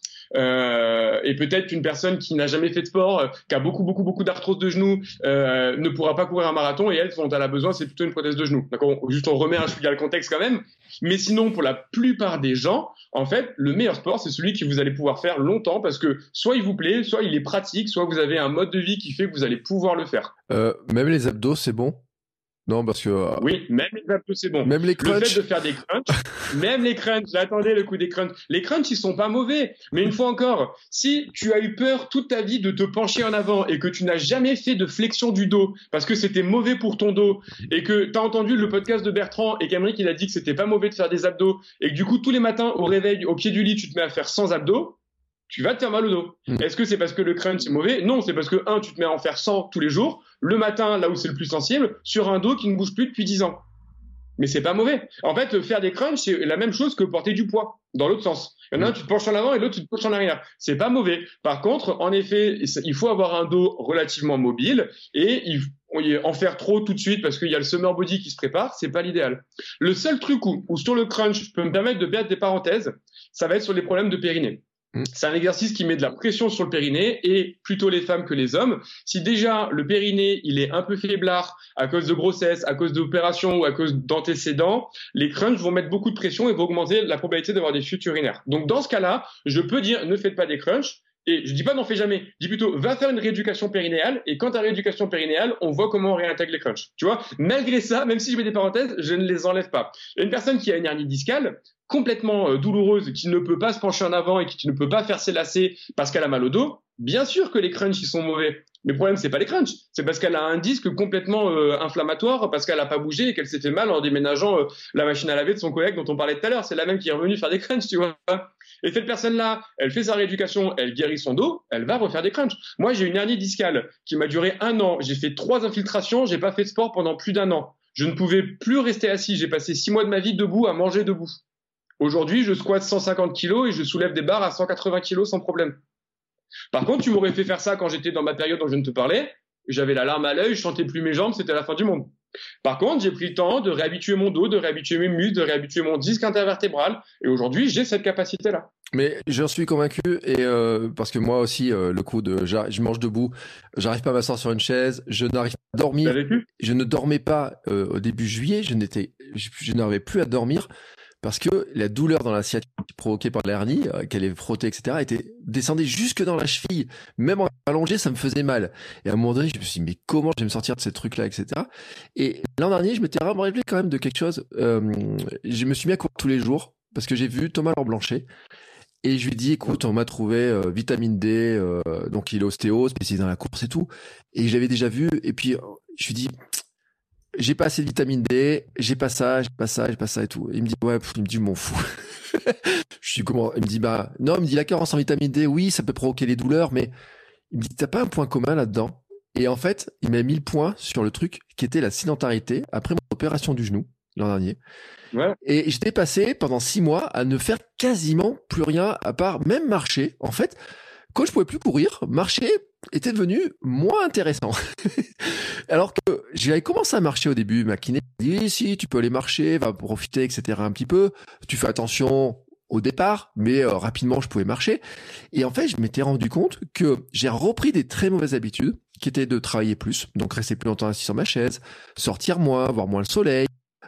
Et peut-être qu'une personne qui n'a jamais fait de sport, qui a beaucoup d'arthrose de genoux, ne pourra pas courir un marathon, et elle, ce dont elle a besoin, c'est plutôt une prothèse de genou. D'accord, juste on remet un chouïa le contexte quand même. Mais sinon, pour la plupart des gens, en fait, le meilleur sport, c'est celui que vous allez pouvoir faire longtemps parce que soit il vous plaît, soit il est pratique, soit vous avez un mode de vie qui fait que vous allez pouvoir le faire. Même les abdos, c'est bon? Non, parce que... Oui, même les abdos, c'est bon. Même les crunchs. Le fait de faire des crunchs, même les crunchs, j'attendais le coup des crunchs. Les crunchs, ils sont pas mauvais. Mais une fois encore, si tu as eu peur toute ta vie de te pencher en avant et que tu n'as jamais fait de flexion du dos parce que c'était mauvais pour ton dos et que tu as entendu le podcast de Bertrand et qu'Aymeric, il a dit que c'était pas mauvais de faire des abdos et que du coup, tous les matins, au réveil, au pied du lit, tu te mets à faire 100 abdos, tu vas te faire mal au dos. Est-ce que c'est parce que le crunch est mauvais? Non, c'est parce que, tu te mets à en faire 100 tous les jours, le matin, là où c'est le plus sensible, sur un dos qui ne bouge plus depuis 10 ans. Mais c'est pas mauvais. En fait, faire des crunchs, c'est la même chose que porter du poids, dans l'autre sens. Il y en a un, tu te penches en avant et l'autre, tu te penches en arrière. C'est pas mauvais. Par contre, en effet, il faut avoir un dos relativement mobile et en faire trop tout de suite parce qu'il y a le summer body qui se prépare, c'est pas l'idéal. Le seul truc où sur le crunch, je peux me permettre de mettre des parenthèses, ça va être sur les problèmes de périnée. C'est un exercice qui met de la pression sur le périnée et plutôt les femmes que les hommes. Si déjà le périnée il est un peu faiblard à cause de grossesse, à cause d'opération ou à cause d'antécédents, les crunchs vont mettre beaucoup de pression et vont augmenter la probabilité d'avoir des chutes urinaires. Donc dans ce cas-là, je peux dire ne faites pas des crunchs. Et je dis pas n'en fais jamais, je dis plutôt va faire une rééducation périnéale et quand tu as rééducation périnéale, on voit comment on réintègre les crunchs. Tu vois, malgré ça, même si je mets des parenthèses, je ne les enlève pas. Une personne qui a une hernie discale complètement douloureuse, qui ne peut pas se pencher en avant et qui ne peut pas faire ses lacets parce qu'elle a mal au dos, bien sûr que les crunchs ils sont mauvais. Mais le problème c'est pas les crunchs, c'est parce qu'elle a un disque complètement inflammatoire, parce qu'elle a pas bougé et qu'elle s'est fait mal en déménageant la machine à laver de son collègue dont on parlait tout à l'heure. C'est la même qui est revenue faire des crunchs, tu vois. Et cette personne-là, elle fait sa rééducation, elle guérit son dos, elle va refaire des crunchs. Moi, j'ai une hernie discale qui m'a duré 1 an. J'ai fait 3 infiltrations, j'ai pas fait de sport pendant plus d'1 an. Je ne pouvais plus rester assis. J'ai passé 6 mois de ma vie debout à manger debout. Aujourd'hui, je squatte 150 kilos et je soulève des barres à 180 kilos sans problème. Par contre, tu m'aurais fait faire ça quand j'étais dans ma période dont je viens de te parlais. J'avais la larme à l'œil, je sentais plus mes jambes, c'était la fin du monde. Par contre, j'ai pris le temps de réhabituer mon dos, de réhabituer mes muscles, de réhabituer mon disque intervertébral. Et aujourd'hui, j'ai cette capacité-là. Mais j'en suis convaincu et parce que moi aussi, le coup de je mange debout, j'arrive pas à m'asseoir sur une chaise, je n'arrive pas à dormir. Je ne dormais pas au début juillet, je n'arrivais plus à dormir parce que la douleur dans la sciatique provoquée par l'hernie, qu'elle est frottée, etc., descendait jusque dans la cheville. Même en allongé, ça me faisait mal. Et à un moment donné, je me suis dit, mais comment je vais me sortir de ces trucs-là, etc. Et l'an dernier, je m'étais rappelé quand même de quelque chose. Je me suis mis à courir tous les jours parce que j'ai vu Thomas Blanchet. Et je lui ai dit, écoute, on m'a trouvé vitamine D, donc il est ostéo, spécialisé dans la course et tout. Et j'avais déjà vu. Et puis, je lui ai dit, j'ai pas assez de vitamine D, j'ai pas ça et tout. Et il me dit, ouais, il me dit, je m'en fous. Je dis, comment? Il me dit, non, il me dit, la carence en vitamine D, oui, ça peut provoquer les douleurs, mais il me dit, t'as pas un point commun là-dedans? Et en fait, il m'a mis le point sur le truc qui était la sédentarité après mon opération du genou l'an dernier. Ouais. Et j'étais passé pendant 6 mois à ne faire quasiment plus rien à part même marcher. En fait, quand je pouvais plus courir, marcher était devenu moins intéressant. Alors que j'avais commencé à marcher au début, ma kiné m'a dit, si, tu peux aller marcher, va profiter, etc. un petit peu. Tu fais attention au départ, mais rapidement, je pouvais marcher. Et en fait, je m'étais rendu compte que j'ai repris des très mauvaises habitudes, qui étaient de travailler plus, donc rester plus longtemps assis sur ma chaise, sortir moins, voir moins le soleil,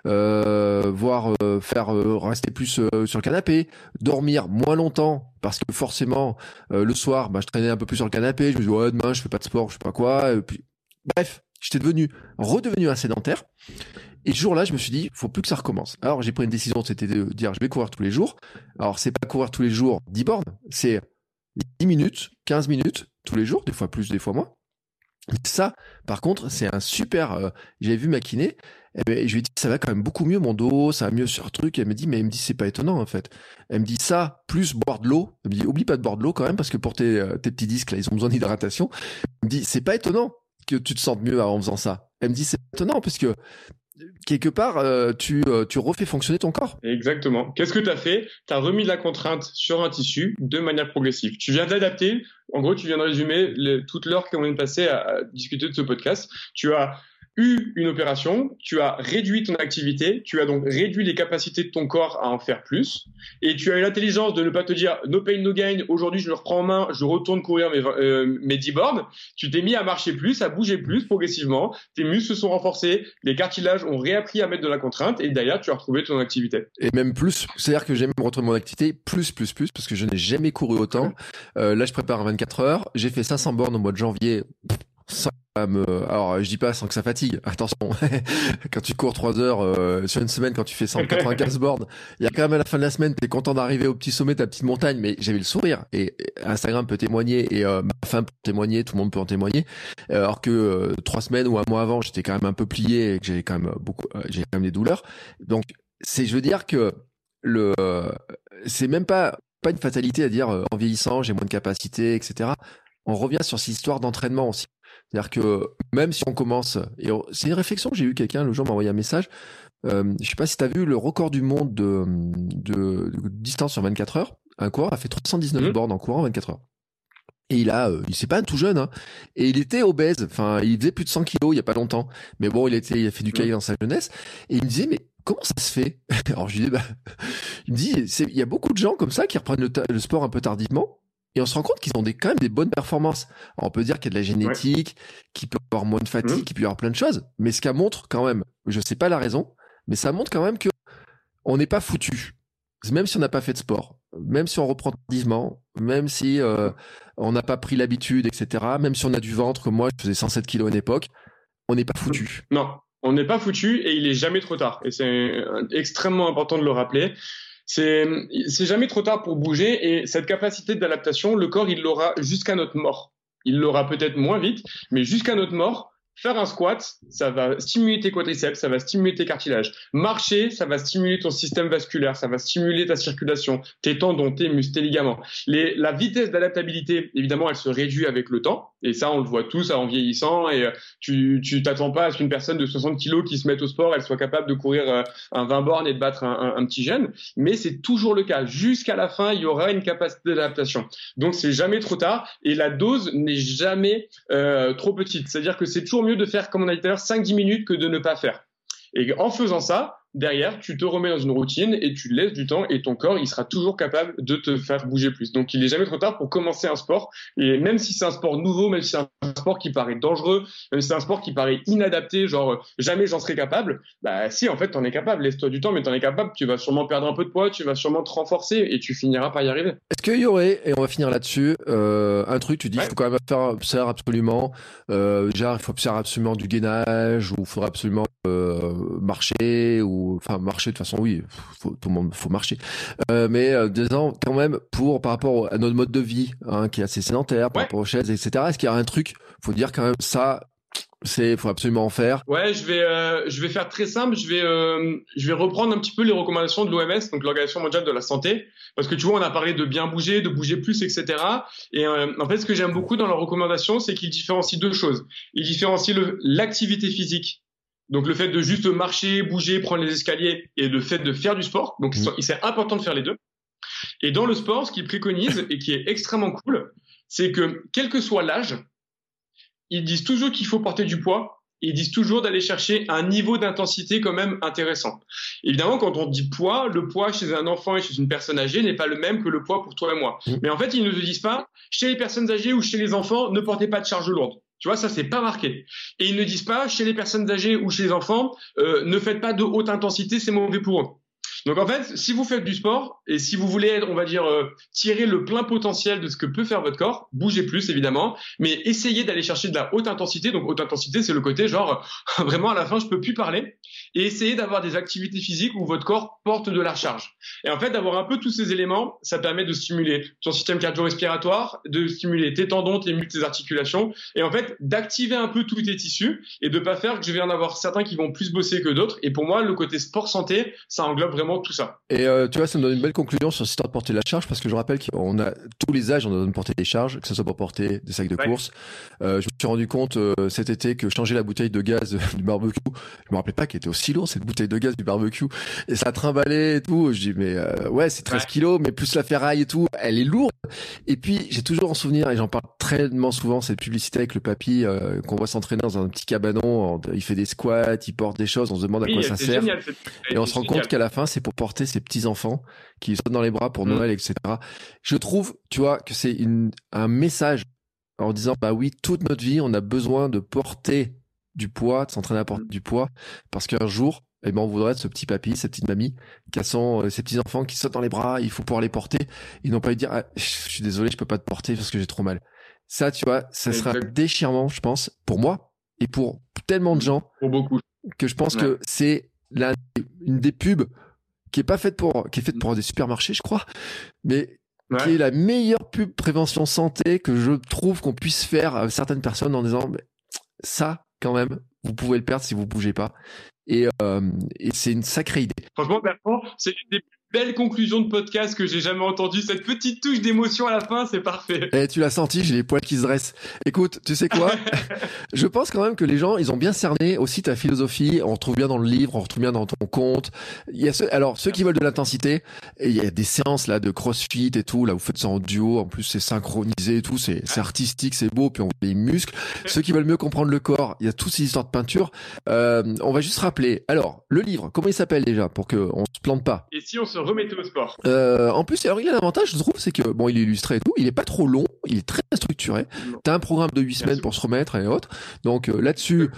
rester plus sur le canapé, dormir moins longtemps parce que forcément le soir je traînais un peu plus sur le canapé, je me dis ouais demain je fais pas de sport, je sais pas quoi, et puis bref, J'étais redevenu un sédentaire. Et ce jour-là, je me suis dit, faut plus que ça recommence. Alors, j'ai pris une décision, c'était de dire, je vais courir tous les jours. Alors, c'est pas courir tous les jours 10 bornes, c'est 10 minutes, 15 minutes, tous les jours, des fois plus, des fois moins. Mais ça, par contre, c'est un super, j'avais vu ma kiné, je lui ai dit, ça va quand même beaucoup mieux mon dos, ça va mieux sur le truc. Elle me dit, c'est pas étonnant, en fait. Elle me dit ça, plus boire de l'eau. Elle me dit, oublie pas de boire de l'eau quand même, parce que pour tes petits disques, là, ils ont besoin d'hydratation. Elle me dit, c'est pas étonnant que tu te sentes mieux en faisant ça. Elle me dit, c'est étonnant, parce que, quelque part, tu refais fonctionner ton corps. Exactement. Qu'est-ce que tu as fait? Tu as remis de la contrainte sur un tissu de manière progressive. Tu viens d'adapter. En gros, tu viens de résumer toute l'heure qu'on vient de passer à discuter de ce podcast. Tu as eu une opération, tu as réduit ton activité, tu as donc réduit les capacités de ton corps à en faire plus, et tu as eu l'intelligence de ne pas te dire no pain no gain, aujourd'hui je me reprends en main, je retourne courir mes 10 bornes. Tu t'es mis à marcher plus, à bouger plus progressivement, tes muscles se sont renforcés, les cartilages ont réappris à mettre de la contrainte, et d'ailleurs tu as retrouvé ton activité. Et même plus, c'est-à-dire que j'ai même retrouvé mon activité plus, parce que je n'ai jamais couru autant. Là je prépare 24 heures, j'ai fait 500 bornes au mois de janvier. Alors je dis pas sans que ça fatigue, attention. Quand tu cours 3 heures sur une semaine, quand tu fais 195 bornes, il y a quand même à la fin de la semaine, t'es content d'arriver au petit sommet de ta petite montagne, mais j'avais le sourire, et Instagram peut témoigner, et ma femme peut témoigner, tout le monde peut en témoigner, alors que 3 semaines ou un mois avant, j'étais quand même un peu plié, et que j'avais quand même j'ai quand même des douleurs. Donc je veux dire que c'est même pas une fatalité à dire en vieillissant j'ai moins de capacité, etc. On revient sur cette histoire d'entraînement aussi. C'est-à-dire que même si on commence, c'est une réflexion que j'ai eu, quelqu'un le jour m'a envoyé un message, je sais pas si tu as vu le record du monde de distance sur 24 heures, un coureur a fait 319 bornes en courant 24 heures. Et c'est pas un tout jeune, hein. Et il était obèse, enfin, il faisait plus de 100 kilos il y a pas longtemps. Mais bon, il a fait du kayak dans sa jeunesse. Et il me disait, mais comment ça se fait? Alors je lui disais, il me dit, il y a beaucoup de gens comme ça qui reprennent le sport un peu tardivement. Et on se rend compte qu'ils ont quand même des bonnes performances. Alors on peut dire qu'il y a de la génétique, qu'il peut avoir moins de fatigue, qu'il peut y avoir plein de choses. Mais ce qu'elle montre quand même, je sais pas la raison, mais ça montre quand même que on n'est pas foutu. Même si on n'a pas fait de sport, même si on reprend tardivement, même si on n'a pas pris l'habitude, etc. Même si on a du ventre, comme moi, je faisais 107 kilos à une époque, on n'est pas foutu. Non, on n'est pas foutu et il est jamais trop tard. Et c'est extrêmement important de le rappeler. C'est jamais trop tard pour bouger, et cette capacité d'adaptation, le corps, il l'aura jusqu'à notre mort. Il l'aura peut-être moins vite, mais jusqu'à notre mort. Faire un squat, ça va stimuler tes quadriceps, ça va stimuler tes cartilages. Marcher, ça va stimuler ton système vasculaire, ça va stimuler ta circulation, tes tendons, tes muscles, tes ligaments. La vitesse d'adaptabilité, évidemment, elle se réduit avec le temps. Et ça, on le voit tous en vieillissant. Et tu t'attends pas à ce qu'une personne de 60 kilos qui se mette au sport, elle soit capable de courir un 20 bornes et de battre un petit jeune. Mais c'est toujours le cas. Jusqu'à la fin, il y aura une capacité d'adaptation. Donc, c'est jamais trop tard. Et la dose n'est jamais trop petite. C'est-à-dire que c'est toujours mieux de faire, comme on a dit tout à l'heure, 5-10 minutes que de ne pas faire. Et en faisant ça, derrière, tu te remets dans une routine et tu laisses du temps, et ton corps, il sera toujours capable de te faire bouger plus. Donc, il est jamais trop tard pour commencer un sport. Et même si c'est un sport nouveau, même si c'est un sport qui paraît dangereux, même si c'est un sport qui paraît inadapté, genre jamais j'en serais capable, bah si, en fait, t'en es capable. Laisse-toi du temps, mais t'en es capable. Tu vas sûrement perdre un peu de poids, tu vas sûrement te renforcer et tu finiras par y arriver. Est-ce qu'il y aurait, et on va finir là-dessus, un truc, tu dis, il faut quand même faire absolument, genre, il faut faire absolument du gainage, ou il faudra absolument marcher, ou enfin marcher de toute façon, oui, tout le monde faut marcher, mais disons quand même par rapport à notre mode de vie, hein, qui est assez sédentaire, par rapport aux chaises, etc. Est-ce qu'il y a un truc, faut dire quand même ça, faut absolument en faire. Ouais, je vais faire très simple. Je vais reprendre un petit peu les recommandations de l'OMS, donc l'Organisation mondiale de la santé, parce que tu vois, on a parlé de bien bouger, de bouger plus, etc. Et en fait, ce que j'aime beaucoup dans leurs recommandations, c'est qu'ils différencient deux choses. Ils différencient l'activité physique, donc le fait de juste marcher, bouger, prendre les escaliers, et le fait de faire du sport. Donc c'est important de faire les deux. Et dans le sport, ce qu'ils préconisent et qui est extrêmement cool, c'est que quel que soit l'âge, ils disent toujours qu'il faut porter du poids. Ils disent toujours d'aller chercher un niveau d'intensité quand même intéressant. Évidemment, quand on dit poids, le poids chez un enfant et chez une personne âgée n'est pas le même que le poids pour toi et moi. Mais en fait, ils ne te disent pas, chez les personnes âgées ou chez les enfants, ne portez pas de charge lourde. Tu vois, ça, c'est pas marqué. Et ils ne disent pas, chez les personnes âgées ou chez les enfants, ne faites pas de haute intensité, c'est mauvais pour eux. Donc en fait, si vous faites du sport et si vous voulez, on va dire, tirer le plein potentiel de ce que peut faire votre corps, bougez plus évidemment, mais essayez d'aller chercher de la haute intensité. Donc haute intensité, c'est le côté genre vraiment à la fin je peux plus parler, et essayez d'avoir des activités physiques où votre corps porte de la charge. Et en fait, d'avoir un peu tous ces éléments, ça permet de stimuler ton système cardio-respiratoire, de stimuler tes tendons, tes muscles, tes articulations, et en fait d'activer un peu tous tes tissus et de pas faire que je vais en avoir certains qui vont plus bosser que d'autres. Et pour moi, le côté sport santé, ça englobe vraiment tout ça. Et tu vois, ça me donne une belle conclusion sur cette histoire de porter la charge, parce que je rappelle qu'on a tous les âges, on doit porter des charges, que ce soit pour porter des sacs de course. Je me suis rendu compte cet été que changer la bouteille de gaz du barbecue, je me rappelais pas qu'elle était aussi lourde cette bouteille de gaz du barbecue, et ça trimballait et tout. Je dis mais ouais, c'est 13 kilos, mais plus la ferraille et tout, elle est lourde. Et puis j'ai toujours en souvenir, et j'en parle très souvent, cette publicité avec le papy qu'on voit s'entraîner dans un petit cabanon, il fait des squats, il porte des choses, on se demande à quoi ça sert. Génial, et on se rend compte qu'à la fin, c'est pour porter ses petits enfants qui sautent dans les bras pour Noël, etc. Je trouve, tu vois, que c'est un message en disant, bah oui, toute notre vie, on a besoin de porter du poids, de s'entraîner à porter du poids, parce qu'un jour, eh ben, on voudrait être ce petit papy, cette petite mamie, qui a ses petits enfants qui sautent dans les bras, il faut pouvoir les porter. Ils n'ont pas eu dire, ah, je suis désolé, je peux pas te porter parce que j'ai trop mal. Ça, tu vois, ça sera un déchirement, je pense, pour moi et pour tellement de gens. Pour beaucoup. Que je pense que c'est une des pubs qui est faite pour des supermarchés, je crois, mais qui est la meilleure pub prévention santé que je trouve qu'on puisse faire à certaines personnes en disant, ça, quand même, vous pouvez le perdre si vous bougez pas. Et c'est une sacrée idée. Franchement, Bertrand, c'est une des plus belles conclusions de podcast que j'ai jamais entendues. Cette petite touche d'émotion à la fin, c'est parfait. Et tu l'as senti, j'ai les poils qui se dressent. Écoute, tu sais quoi? Je pense quand même que les gens, ils ont bien cerné aussi ta philosophie. On retrouve bien dans le livre, on retrouve bien dans ton compte. Il y a ceux qui veulent de l'intensité, et il y a des séances là de CrossFit et tout. Là, vous faites ça en duo. En plus, c'est synchronisé et tout. C'est artistique, c'est beau. Puis on voit les muscles. Ceux qui veulent mieux comprendre le corps, il y a toutes ces histoires de peinture. On va juste rappeler. Alors, le livre, comment il s'appelle déjà pour que on se plante pas? Et si on se remettait au sport? En plus, alors il a un avantage, je trouve, c'est que bon, il est illustré et tout. Il est pas trop long. Il est très structuré. T'as un programme de 8 semaines pour se remettre et autres. Donc là-dessus,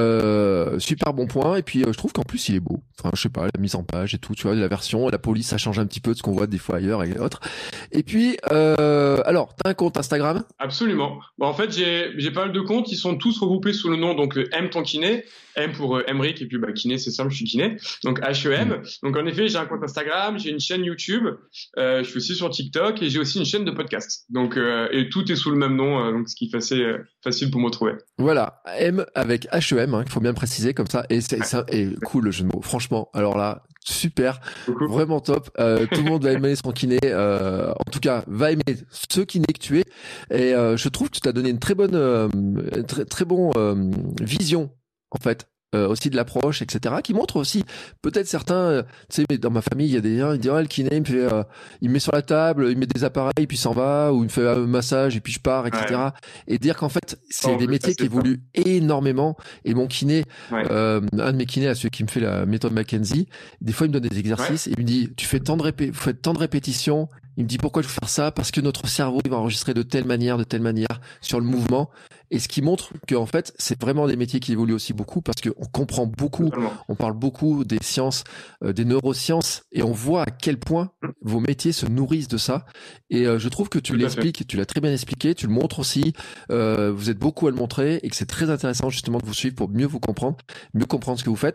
super bon point. Et puis je trouve qu'en plus il est beau. Enfin, je sais pas, la mise en page et tout. Tu vois, la version, la police, ça change un petit peu de ce qu'on voit des fois ailleurs et autres. Et puis, alors, t'as un compte Instagram? Absolument. Bon, en fait, j'ai pas mal de comptes. Ils sont tous regroupés sous le nom donc M ton kiné. M pour Emric et puis kiné, c'est simple, je suis kiné. Donc HEM. Donc en effet, j'ai un compte Instagram, j'ai une chaîne YouTube, je suis aussi sur TikTok et j'ai aussi une chaîne de podcast. Donc et tout est sous le même nom, donc ce qui fait assez facile pour me trouver. Voilà, M avec HEM, il faut bien préciser comme ça. Et ça est cool le jeu de mots. Franchement, alors là, super, vraiment top. Tout le monde va aimer son kiné. En tout cas, va aimer ce kiné que tu es. Et je trouve que tu t'as donné une très bonne, très bon vision en fait. Aussi de l'approche, etc., qui montre aussi peut-être certains, tu sais, mais dans ma famille il y a des gens, ils disent le kiné il me fait, il me met sur la table, il met des appareils puis il s'en va, ou il me fait un massage et puis je pars, etc. Et dire qu'en fait c'est des métiers qui évoluent énormément. Et mon kiné, un de mes kinés, celui qui me fait la méthode McKenzie, des fois il me donne des exercices et il me dit tu fais tant de répétitions. Il me dit pourquoi je veux faire ça? Parce que notre cerveau il va enregistrer de telle manière sur le mouvement. Et ce qui montre que en fait c'est vraiment des métiers qui évoluent aussi beaucoup, parce qu'on comprend beaucoup, on parle beaucoup des sciences, des neurosciences, et on voit à quel point vos métiers se nourrissent de ça. Et je trouve que tu l'expliques, tu l'as très bien expliqué, tu le montres aussi. Vous êtes beaucoup à le montrer et que c'est très intéressant justement de vous suivre pour mieux vous comprendre, mieux comprendre ce que vous faites.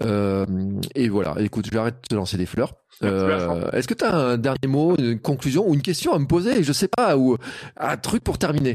Et voilà. Écoute, je vais arrêter de te lancer des fleurs. Est-ce que tu as un dernier mot, une conclusion ou une question à me poser, je sais pas, ou un truc pour terminer?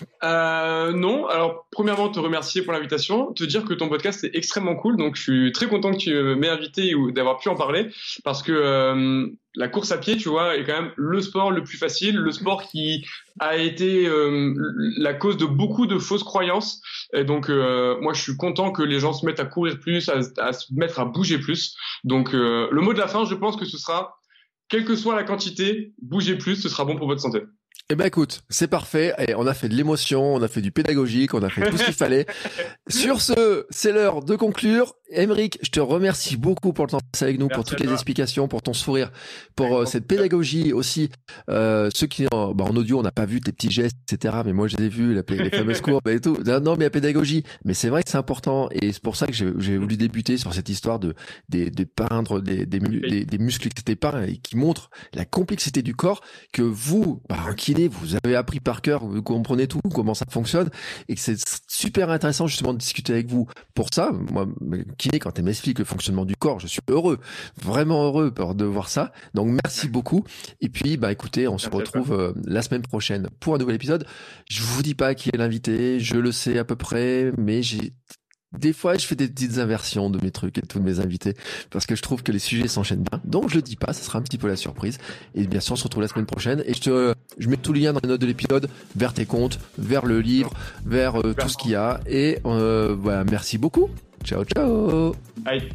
Non. Alors, premièrement, te remercier pour l'invitation, te dire que ton podcast est extrêmement cool. Donc, je suis très content que tu m'aies invité ou d'avoir pu en parler, parce que la course à pied, tu vois, est quand même le sport le plus facile, le sport qui a été la cause de beaucoup de fausses croyances. Et donc, moi, je suis content que les gens se mettent à courir plus, à se mettre à bouger plus. Donc, le mot de la fin, je pense que ce sera, quelle que soit la quantité, bougez plus, ce sera bon pour votre santé. Eh ben écoute, c'est parfait. Et on a fait de l'émotion, on a fait du pédagogique, on a fait tout ce qu'il fallait. Sur ce, c'est l'heure de conclure. Aymeric, je te remercie beaucoup pour le temps passé avec nous, pour toutes les explications, pour ton sourire, pour cette pédagogie aussi. Ceux qui en audio, on n'a pas vu tes petits gestes, etc. Mais moi, je les ai vus, les fameuses courbes et tout. Non, mais la pédagogie. Mais c'est vrai que c'est important. Et c'est pour ça que j'ai voulu débuter sur cette histoire de peindre des muscles, etc. Et qui montrent la complexité du corps que vous, en kiné, vous avez appris par cœur, vous comprenez tout, comment ça fonctionne. Et que c'est super intéressant justement de discuter avec vous. Pour ça, moi, kiné, quand elle m'explique le fonctionnement du corps, je suis heureux, vraiment heureux de voir ça. Donc merci beaucoup. Et puis écoutez, on se retrouve la semaine prochaine pour un nouvel épisode. Je vous dis pas qui est l'invité, je le sais à peu près, mais des fois, je fais des petites inversions de mes trucs et de tous mes invités parce que je trouve que les sujets s'enchaînent bien. Donc, je le dis pas, ça sera un petit peu la surprise. Et bien sûr, on se retrouve la semaine prochaine. Et je mets tous les liens dans les notes de l'épisode vers tes comptes, vers le livre, vers tout ce qu'il y a. Et voilà, merci beaucoup. Ciao, ciao. Bye.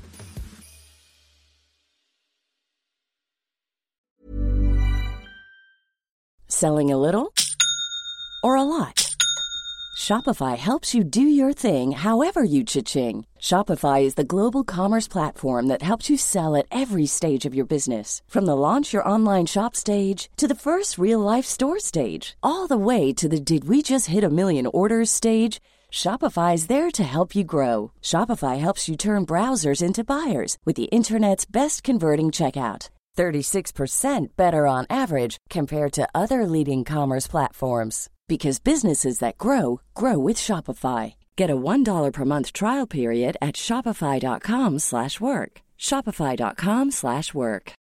Selling a little or a lot? Shopify helps you do your thing however you cha-ching. Shopify is the global commerce platform that helps you sell at every stage of your business. From the launch your online shop stage to the first real-life store stage, all the way to the did we just hit a million orders stage. Shopify is there to help you grow. Shopify helps you turn browsers into buyers with the internet's best converting checkout. 36% better on average compared to other leading commerce platforms. Because businesses that grow, grow with Shopify. Get a $1 per month trial period at shopify.com/work. Shopify.com/work.